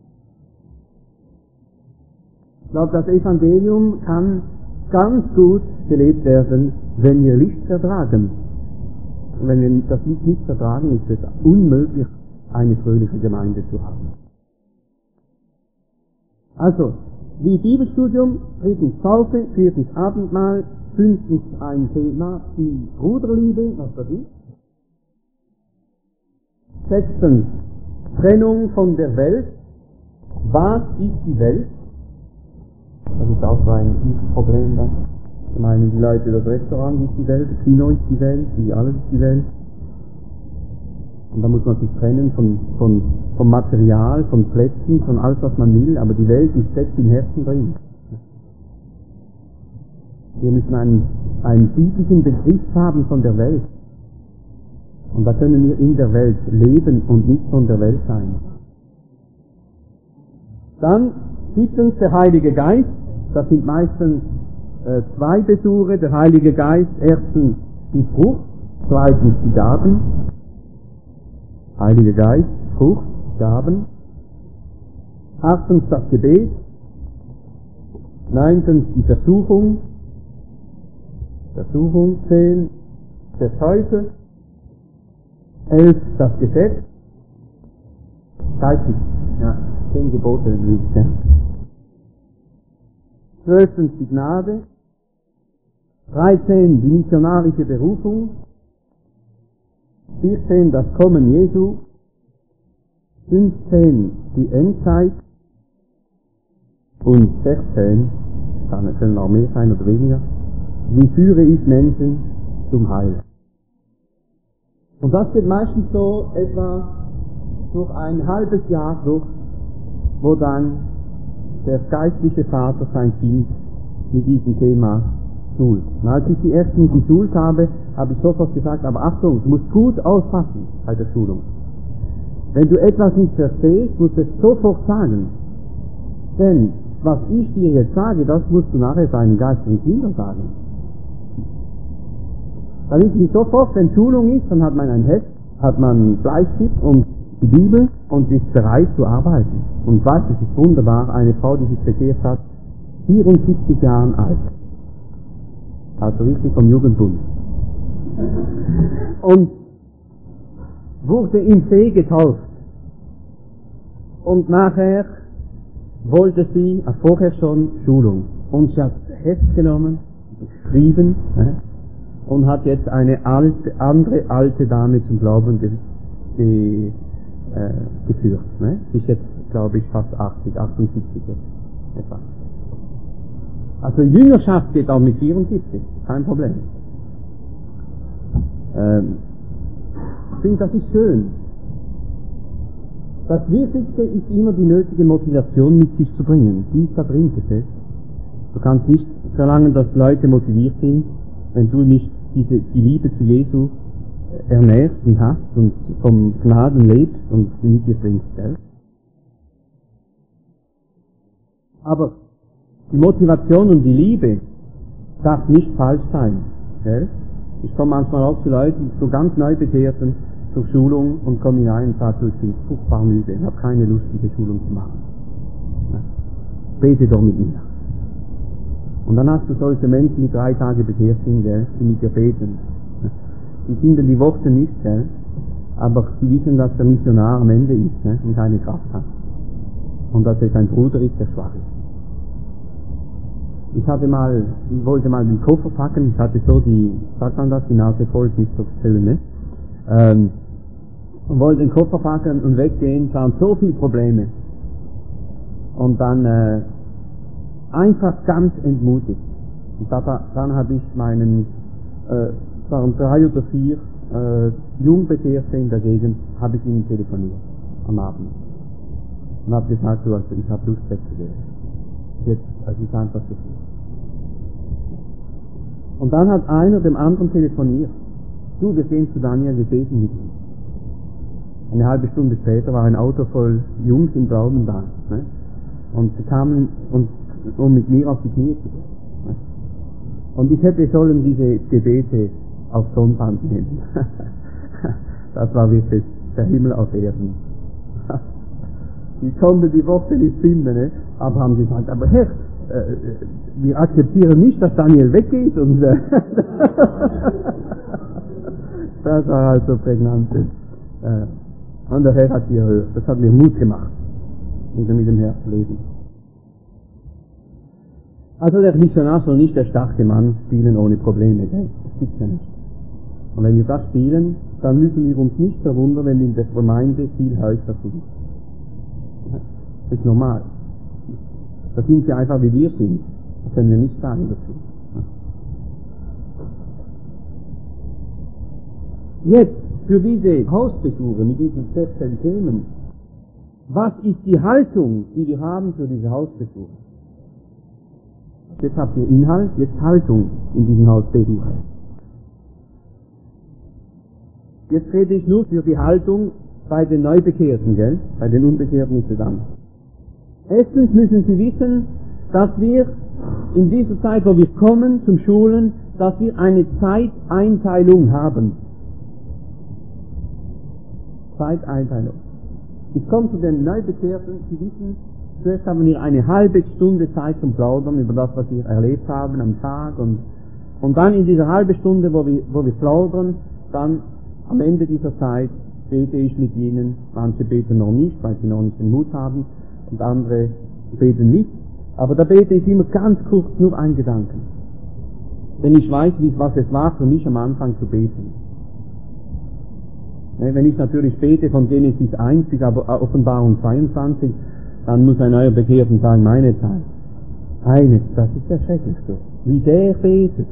Ich glaube, das Evangelium kann ganz gut gelebt werden, wenn wir Licht vertragen. Und wenn wir das Licht nicht vertragen, ist es unmöglich, eine fröhliche Gemeinde zu haben. Also, wie Bibelstudium, 3. Taufe, 4. Abendmahl, 5. ein Thema, die Bruderliebe, was das ist. 6. Trennung von der Welt. Was ist die Welt? Das ist auch so ein Problem da. Ich meine, die Leute, das Restaurant ist die Welt, das Kino ist die Welt, alles ist die Welt. Und da muss man sich trennen vom Material, von Plätzen, von alles, was man will, aber die Welt ist steckt im Herzen drin. Wir müssen einen biblischen Begriff haben von der Welt. Und da können wir in der Welt leben und nicht von der Welt sein. Dann 7. der Heilige Geist. Das sind meistens 2 Besuche, der Heilige Geist, erstens die Frucht, zweitens die Gaben. Heiliger Geist, Frucht, Gaben. 8. das Gebet. 9. die Versuchung. 10. der Teufel. 11. das Gesetz. Geistlich, ja, 10 Gebote, ja. 12. die Gnade. 13. die missionarische Berufung. 14. das Kommen Jesu. 15. die Endzeit. Und 16. kann können auch mehr sein oder weniger. Wie führe ich Menschen zum Heil? Und das geht meistens so etwa durch ein halbes Jahr durch, wo dann der geistliche Vater sein Kind mit diesem Thema schult. Und als ich die ersten geschult habe, habe ich sofort gesagt, aber Achtung, du musst gut aufpassen bei der Schulung. Wenn du etwas nicht verstehst, musst du es sofort sagen. Denn was ich dir jetzt sage, das musst du nachher deinen geistigen Kindern sagen. Dann ist nicht sofort, wenn Schulung ist, dann hat man ein Heft, hat man einen Bleistift und die Bibel und ist bereit zu arbeiten. Und weiß, es ist wunderbar, eine Frau, die sich bekehrt hat, 74 Jahren alt. Also wirklich vom Jugendbund. Und wurde im See getauft. Und nachher wollte sie, vorher schon, Schulung. Und sie hat Heft genommen, geschrieben, und hat jetzt eine andere alte Dame zum Glauben geführt. Sie ist jetzt, glaube ich, fast 80, 78 jetzt, etwa. Also Jüngerschaft geht auch mit 74, kein Problem. Ich finde, das ist schön. Das Wichtigste ist immer die nötige Motivation mit sich zu bringen. Die ist da drin, bitte. Du kannst nicht verlangen, dass Leute motiviert sind, wenn du nicht die Liebe zu Jesu ernährst und hast und vom Gnaden lebst und sie mit dir bringst, gell? Aber die Motivation und die Liebe darf nicht falsch sein, gell? Ich komme manchmal auch zu Leuten, so ganz Neubekehrten, zur Schulung und komme hinein und sage, ich bin furchtbar müde, ich habe keine Lust, diese Schulung zu machen. Bete doch mit mir. Und dann hast du solche Menschen, die 3 Tage bekehrt sind, gell, die mit dir beten. Die finden die Worte nicht, gell, aber sie wissen, dass der Missionar am Ende ist, gell, und keine Kraft hat. Und dass es ein Bruder ist, der schwach ist. Ich wollte mal den Koffer packen, ich hatte so die Nase voll, nicht so schön, ne? Und wollte den Koffer packen und weggehen, es waren so viele Probleme. Und dann einfach ganz entmutigt. Und dann habe ich meinen, es waren 3 oder 4 Jungbekehrte in der Gegend, habe ich ihnen telefoniert am Abend. Und habe gesagt, du, also ich habe Lust wegzugehen. Jetzt, es ist einfach so viel. Und dann hat einer dem anderen telefoniert. Du, wir gehen zu Daniel, wir beten mit ihm. Eine halbe Stunde später war ein Auto voll Jungs im Glauben da. Ne? Und sie kamen um mit mir auf die Knie zu gehen. Ne? Und ich hätte sollen diese Gebete auf Tonband nehmen. Das war wirklich der Himmel auf Erden. Ich konnte die Worte nicht finden, ne? Aber haben gesagt, aber Herr, wir akzeptieren nicht, dass Daniel weggeht und das war halt so prägnant. Und der Herr hat sie erhört. Das hat mir Mut gemacht, mit dem Herzen lesen. Also der Missionar soll nicht der starke Mann spielen ohne Probleme, gell? Das gibt's ja nicht. Und wenn wir das spielen, dann müssen wir uns nicht verwundern, wenn in der Gemeinde viel Heuchler sind. Das ist normal. Das sind sie einfach wie wir sind. Das können wir nicht sagen dazu. Jetzt, für diese Hausbesuche mit diesen 16 Themen, was ist die Haltung, die wir haben für diese Hausbesuche? Jetzt habt ihr Inhalt, jetzt Haltung in diesen Hausbesuchen. Jetzt rede ich nur für die Haltung bei den Neubekehrten, gell? Bei den Unbekehrten ist es anders. Erstens müssen Sie wissen, dass wir in dieser Zeit, wo wir kommen zum Schulen, dass wir eine Zeiteinteilung haben. Zeiteinteilung. Ich komme zu den Neubekehrten, Sie wissen, zuerst haben wir eine halbe Stunde Zeit zum Plaudern über das, was wir erlebt haben am Tag, und dann in dieser halben Stunde, wo wir plaudern, dann am Ende dieser Zeit bete ich mit ihnen. Manche beten noch nicht, weil sie noch nicht den Mut haben, und andere beten nicht. Aber da bete ich immer ganz kurz nur einen Gedanken. Denn ich weiß, was es war für mich am Anfang zu beten. Wenn ich natürlich bete von Genesis 1 bis Offenbarung 22, dann muss ein neuer Bekehrten sagen, meine Zeit. Das ist der Schrecklichste. Wie der betet.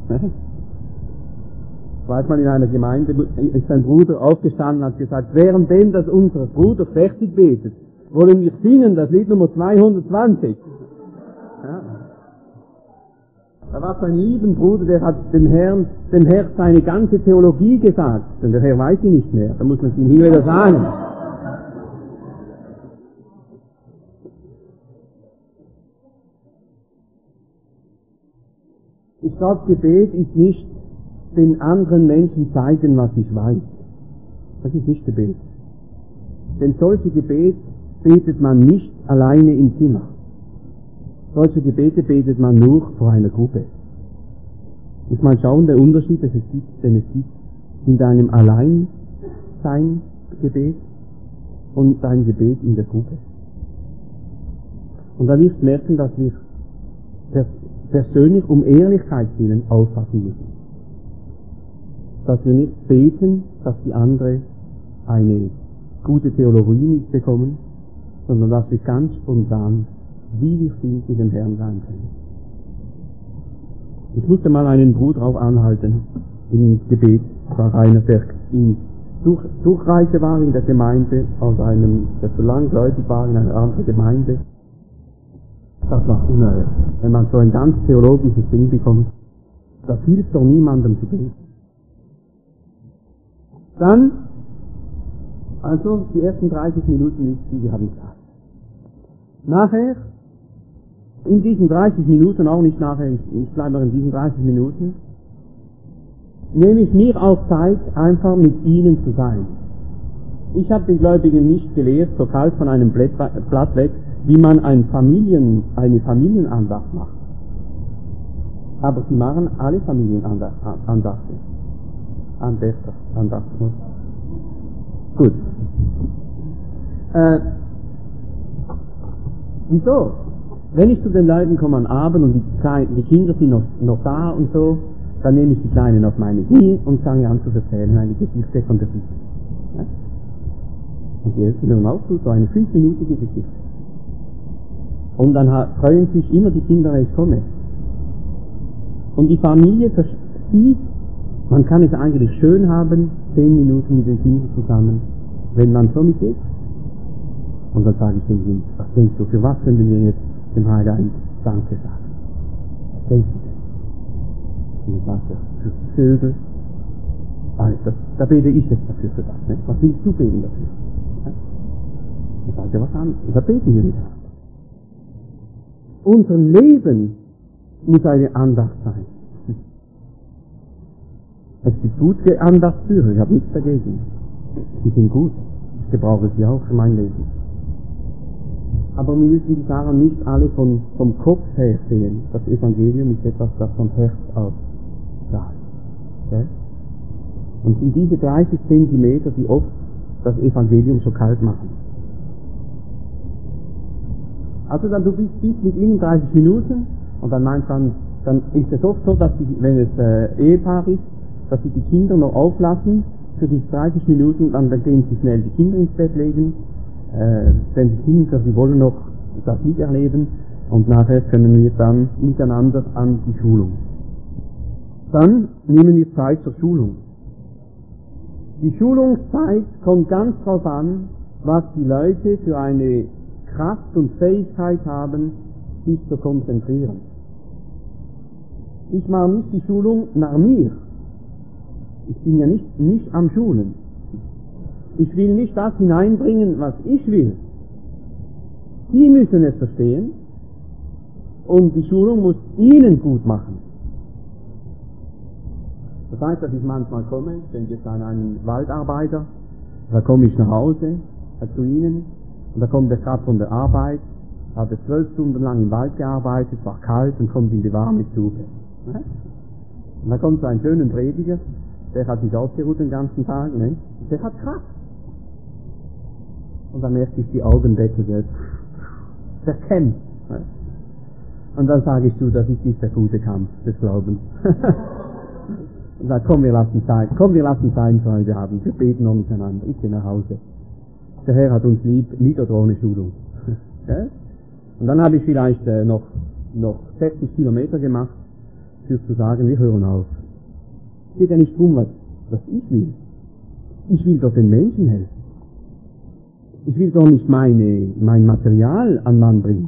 Weiß man, in einer Gemeinde ist ein Bruder aufgestanden und hat gesagt, währenddem, dass unser Bruder fertig betet, wollen wir singen, das Lied Nummer 220. Ja. Da war so ein lieben Bruder, der hat dem Herrn seine ganze Theologie gesagt, denn der Herr weiß sie nicht mehr, da muss man es ihm hier wieder sagen. Ich glaube, Gebet ist nicht den anderen Menschen zeigen, was ich weiß. Das ist nicht Gebet. Denn solche Gebet betet man nicht alleine im Zimmer. Solche Gebete betet man nur vor einer Gruppe. Muss man schauen, der Unterschied, den es gibt in deinem Alleinsein-Gebet und dein Gebet in der Gruppe. Und da wirst du merken, dass wir persönlich um Ehrlichkeit willen aufpassen müssen. Dass wir nicht beten, dass die anderen eine gute Theologie mitbekommen, sondern dass wir ganz spontan, wie wir sind, mit dem Herrn sein können. Ich musste mal einen Bruder auch anhalten im Gebet. Es war einer, der in Durchreise war in der Gemeinde, der so lang gläubig war in einer anderen Gemeinde. Das war unerhört. Wenn man so ein ganz theologisches Ding bekommt, das hilft doch niemandem zu beten. Dann, also die ersten 30 Minuten, die haben Zeit. Nachher, in diesen 30 Minuten, auch nicht nachher, ich bleibe noch in diesen 30 Minuten, nehme ich mir auch Zeit, einfach mit ihnen zu sein. Ich habe den Gläubigen nicht gelehrt, so kalt von einem Blatt weg, wie man eine Familienandacht macht. Aber sie machen alle Familienandachten. Andachten. Gut. Wieso? Wenn ich zu den Leuten komme am Abend und die Kinder sind noch da und so, dann nehme ich die Kleinen auf meine Knie und fange an zu erzählen, eine Geschichte von der Bibel. Ja? Und die Eltern hören auch zu, so eine 5-minütige Geschichte. Und dann freuen sich immer die Kinder, wenn ich komme. Und die Familie sieht, man kann es eigentlich schön haben, 10 Minuten mit den Kindern zusammen, wenn man so mitgeht. Und dann sage ich denen, was denkst du, für was können wir jetzt dem Heiland Danke sagen? Was denkst du denn? Und dann sagt er, für die Vögel. Da bete ich jetzt dafür für das. Ne? Was willst du beten dafür? Ja? Dann sagt er was anderes. Und da beten wir miteinander. Unser Leben muss eine Andacht sein. Es gibt gute Andachtsführer, ich habe nichts dagegen. Die sind gut. Ich gebrauche sie auch für mein Leben. Aber wir müssen die Sachen nicht alle vom Kopf her sehen. Das Evangelium ist etwas, das vom Herz aus strahlt. Okay? Und sind diese 30 Zentimeter, die oft das Evangelium so kalt machen. Also dann du bist mit ihnen 30 Minuten und dann ist es oft so, dass wenn es Ehepaar ist, dass sie die Kinder noch auflassen für die 30 Minuten, dann gehen sie schnell die Kinder ins Bett legen, denn die Kinder, sie wollen noch das miterleben und nachher können wir dann miteinander an die Schulung. Dann nehmen wir Zeit zur Schulung. Die Schulungszeit kommt ganz drauf an, was die Leute für eine Kraft und Fähigkeit haben, sich zu konzentrieren. Ich mache nicht die Schulung nach mir. Ich bin ja nicht am Schulen. Ich will nicht das hineinbringen, was ich will. Sie müssen es verstehen. Und die Schulung muss ihnen gut machen. Das heißt, dass ich manchmal komme, ich denke jetzt an einen Waldarbeiter, da komme ich nach Hause zu ihnen, und da kommt er gerade von der Arbeit, hat er 12 Stunden lang im Wald gearbeitet, war kalt und kommt in die warme Stube. Und da kommt so ein schöner Prediger, der hat sich ausgeruht den ganzen Tag, ne? Der hat Kraft. Und dann merke ich die Augendeckel jetzt, der kämpft. Ne? Und dann sage ich, du, das ist nicht der gute Kampf des Glaubens. Und dann komm, wir lassen Zeit für heute Abend, wir beten noch miteinander, ich gehe nach Hause. Der Herr hat uns lieb, mit oder ohne Schulung. Okay? Und dann habe ich vielleicht noch 60 Kilometer gemacht, für zu sagen, wir hören auf. Es geht ja nicht darum, was ich will. Ich will doch den Menschen helfen. Ich will doch nicht mein Material an Mann bringen.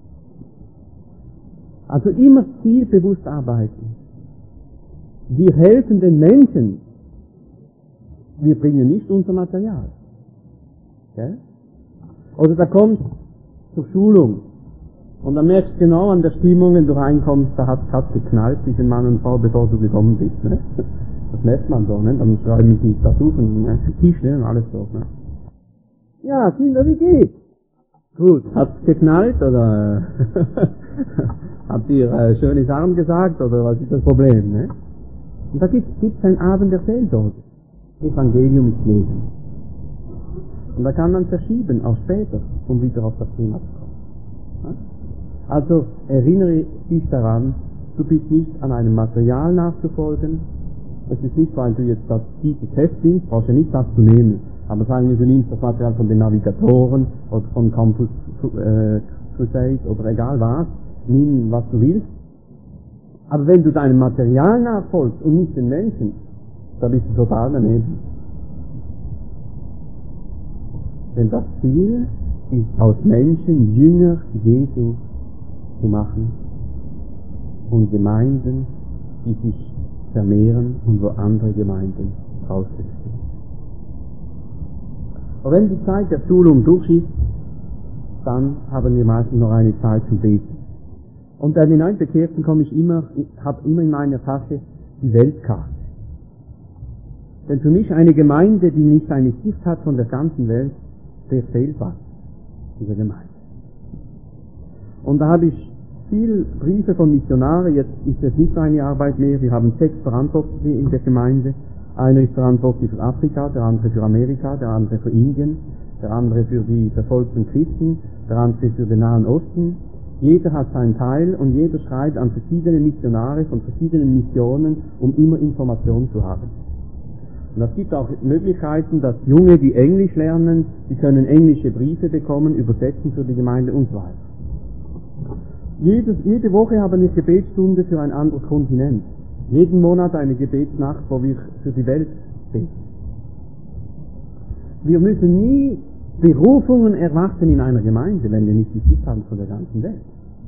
Also immer zielbewusst arbeiten. Wir helfen den Menschen. Wir bringen nicht unser Material. Okay? Oder da kommst zur Schulung und dann merkst du genau an der Stimmung, wenn du reinkommst, da hat es geknallt zwischen Mann und Frau, bevor du gekommen bist. Ne? Das merkt man so, ne? Dann schreiben sie da suchen, ne? Tisch, ne? Und alles so. Ne? Ja, Kinder, wie geht's? Gut, hat's geknallt oder habt ihr schöne Sachen gesagt oder was ist das Problem? Ne? Und da gibt's einen Abend der Seelsorge. Evangelium ist Leben. Und da kann man verschieben, auch später, um wieder auf das Thema zu kommen. Also erinnere dich daran, du bist nicht an einem Material nachzufolgen. Es ist nicht, weil du jetzt dieses Heft nimmst, brauchst du nicht das zu nehmen. Aber sagen wir, du nimmst das Material von den Navigatoren oder von Campus Crusade oder egal was, nimm was du willst. Aber wenn du deinem Material nachfolgst und nicht den Menschen, dann bist du total daneben. Denn das Ziel ist, aus Menschen Jünger Jesu zu machen und Gemeinden, die sich vermehren und wo andere Gemeinden draußen stehen. Aber wenn die Zeit der Schulung durch ist, dann haben wir meistens noch eine Zeit zum Beten. Und bei den Neubekehrten habe immer in meiner Tasche die Weltkarte. Denn für mich eine Gemeinde, die nicht eine Sicht hat von der ganzen Welt, sehr fehlbar, diese Gemeinde. Und da habe ich viele Briefe von Missionaren, jetzt ist es nicht meine Arbeit mehr, wir haben 6 Verantwortliche in der Gemeinde. Einer ist verantwortlich für Afrika, der andere für Amerika, der andere für Indien, der andere für die verfolgten Christen, der andere für den Nahen Osten. Jeder hat seinen Teil und jeder schreibt an verschiedene Missionare von verschiedenen Missionen, um immer Informationen zu haben. Und es gibt auch Möglichkeiten, dass Junge, die Englisch lernen, die können englische Briefe bekommen, übersetzen für die Gemeinde und so weiter. Jede Woche haben wir Gebetsstunde für ein anderes Kontinent. Jeden Monat eine Gebetsnacht, wo wir für die Welt beten. Wir müssen nie Berufungen erwarten in einer Gemeinde, wenn wir nicht die Sicht haben von der ganzen Welt.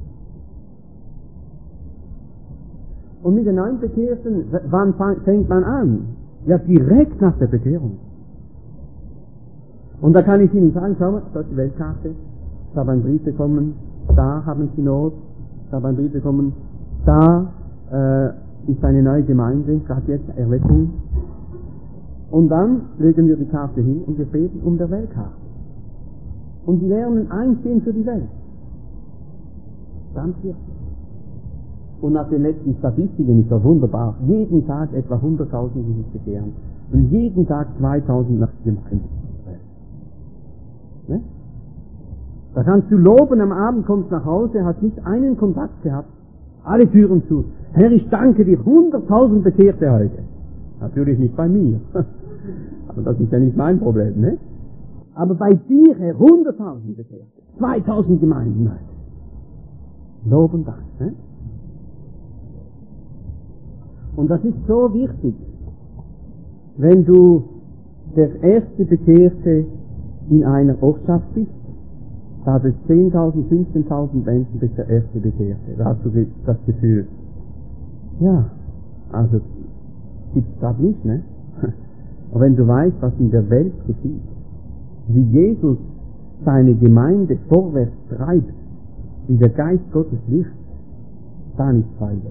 Und mit den Neubekehrten, wann fängt man an? Ja, direkt nach der Bekehrung. Und da kann ich Ihnen sagen, schau mal, da ist die Weltkarte, da habe ein Brief bekommen, da haben Sie Not, da habe ein Brief bekommen, da ist eine neue Gemeinde, gerade jetzt Erweckung. Und dann legen wir die Karte hin und wir beten um der Weltkarte. Und die lernen einstehen für die Welt. Ganz wirklich. Und nach den letzten Statistiken ist das wunderbar. Jeden Tag etwa 100.000, die sich bekehren. Und jeden Tag 2.000 nach der Gemeinde. Ne? Da kannst du loben, am Abend kommst nach Hause, hast nicht einen Kontakt gehabt. Alle Türen zu. Herr, ich danke dir, 100.000 Bekehrte heute. Natürlich nicht bei mir. Aber das ist ja nicht mein Problem, ne? Aber bei dir, Herr, 100.000 Bekehrte. 2.000 Gemeinden heute. Lob und Dank, ne? Und das ist so wichtig, wenn du der erste Bekehrte in einer Ortschaft bist, da hat es 10.000, 15.000 Menschen bis der erste Bekehrte. Da hast du das Gefühl, ja, also gibt's gerade nicht, ne? Aber wenn du weißt, was in der Welt geschieht, wie Jesus seine Gemeinde vorwärts treibt, wie der Geist Gottes wirkt, dann ist Freude.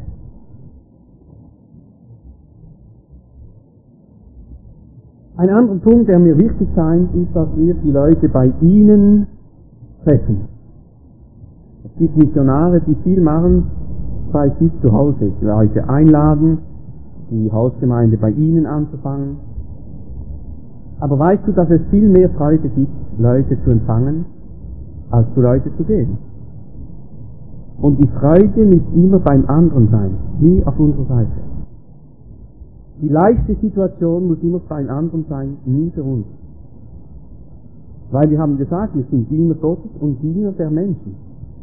Ein anderer Punkt, der mir wichtig scheint, ist, dass wir die Leute bei ihnen treffen. Es gibt Missionare, die viel machen, bei sich zu Hause, die Leute einladen, die Hausgemeinde bei ihnen anzufangen. Aber weißt du, dass es viel mehr Freude gibt, Leute zu empfangen, als zu Leute zu gehen? Und die Freude muss immer beim anderen sein, nie auf unserer Seite. Die leichte Situation muss immer beim anderen sein, nie für uns. Weil wir haben gesagt, wir sind Diener Gottes und Diener der Menschen.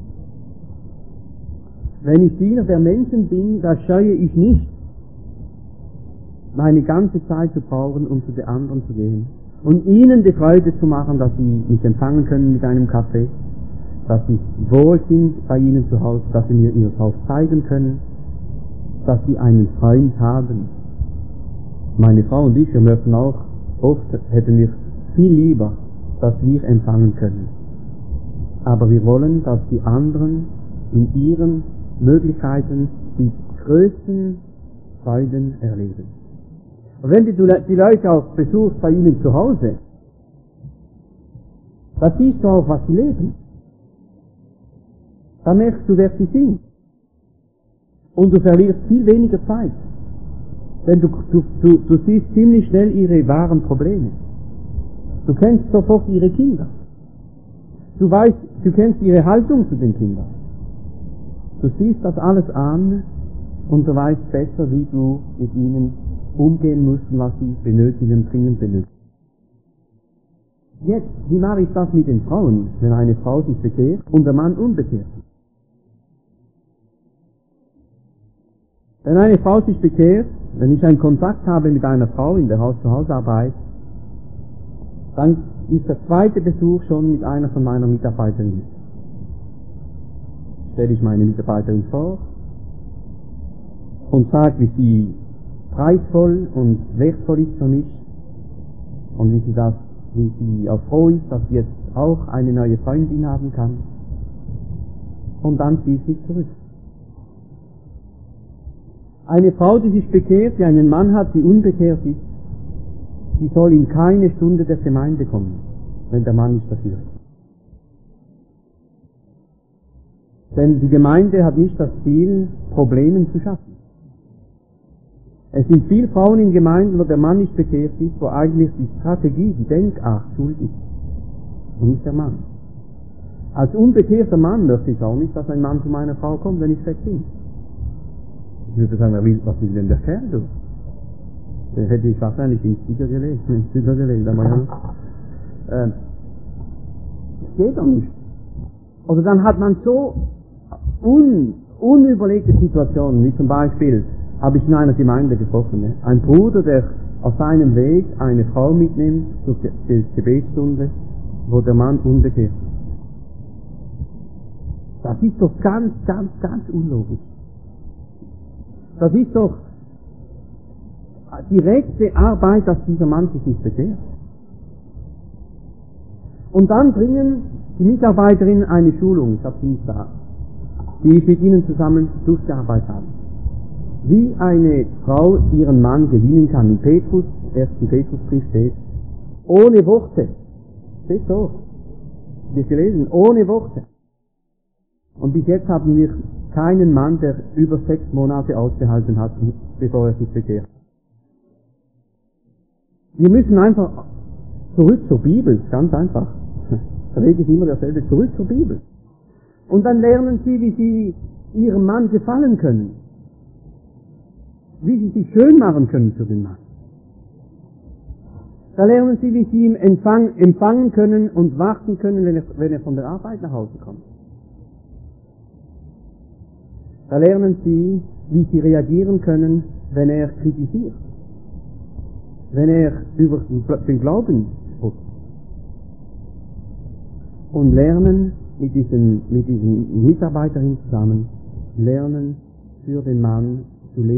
Wenn ich Diener der Menschen bin, da scheue ich nicht, meine ganze Zeit zu brauchen, um zu den anderen zu gehen. Und ihnen die Freude zu machen, dass sie mich empfangen können mit einem Kaffee, dass sie wohl sind bei ihnen zu Hause, dass sie mir ihr Haus zeigen können, dass sie einen Freund haben. Meine Frau und ich, wir möchten auch, oft hätten wir viel lieber, dass wir empfangen können. Aber wir wollen, dass die anderen in ihren Möglichkeiten die größten Freuden erleben. Und wenn du die Leute auch besuchst bei ihnen zu Hause, da siehst du auch, was sie leben. Da merkst du, wer sie sind. Und du verlierst viel weniger Zeit. Denn du siehst ziemlich schnell ihre wahren Probleme. Du kennst sofort ihre Kinder. Du kennst ihre Haltung zu den Kindern. Du siehst das alles an und du weißt besser, wie du mit ihnen umgehen musst und was sie benötigen, dringend benötigen. Jetzt, wie mache ich das mit den Frauen, wenn eine Frau sich bekehrt und der Mann unbekehrt ist? Wenn eine Frau sich bekehrt, wenn ich einen Kontakt habe mit einer Frau in der Haus-zu-Haus-Arbeit, dann ist der zweite Besuch schon mit einer von meiner Mitarbeiterinnen. Stelle ich meine Mitarbeiterin vor und sage, wie sie preisvoll und wertvoll ist für mich und wie sie auch froh ist, dass sie jetzt auch eine neue Freundin haben kann. Und dann ziehe ich sich zurück. Eine Frau, die sich bekehrt, die einen Mann hat, die unbekehrt ist, die soll in keine Stunde der Gemeinde kommen, wenn der Mann nicht dafür ist. Denn die Gemeinde hat nicht das Ziel, Probleme zu schaffen. Es sind viele Frauen in Gemeinden, wo der Mann nicht bekehrt ist, wo eigentlich die Strategie, die Denkart schuld ist. Und nicht der Mann. Als unbekehrter Mann möchte ich auch nicht, dass ein Mann zu meiner Frau kommt, wenn ich weg bin. Ich würde sagen, was will denn der Kerl, du? Den hätte ich wahrscheinlich ins Züger gelegt, aber ja. Das geht doch nicht. Oder dann hat man so unüberlegte Situationen, wie zum Beispiel, habe ich in einer Gemeinde getroffen, ne? Ein Bruder, der auf seinem Weg eine Frau mitnimmt zur Gebetsstunde, wo der Mann unbekehrt ist. Das ist doch ganz unlogisch. Das ist doch direkte Arbeit, dass dieser Mann sich nicht bekehrt. Und dann bringen die Mitarbeiterinnen eine Schulung, ich habe sie nicht da, die ich mit ihnen zusammen durchgearbeitet habe. Wie eine Frau ihren Mann gewinnen kann. Im 1. Petrusbrief steht, ohne Worte. Steht so. Wir gelesen, ohne Worte. Und bis jetzt haben wir keinen Mann, der über 6 Monate ausgehalten hat, bevor er sich bekehrt. Wir müssen einfach zurück zur Bibel, ganz einfach. Der Weg ist immer derselbe, zurück zur Bibel. Und dann lernen sie, wie sie ihrem Mann gefallen können. Wie sie sich schön machen können für den Mann. Da lernen sie, wie sie ihn empfangen können und warten können, wenn er von der Arbeit nach Hause kommt. Da lernen sie, wie sie reagieren können, wenn er kritisiert. Wenn er über den Glauben spricht. Und lernen mit diesen Mitarbeiterinnen zusammen, lernen für den Mann zu leben.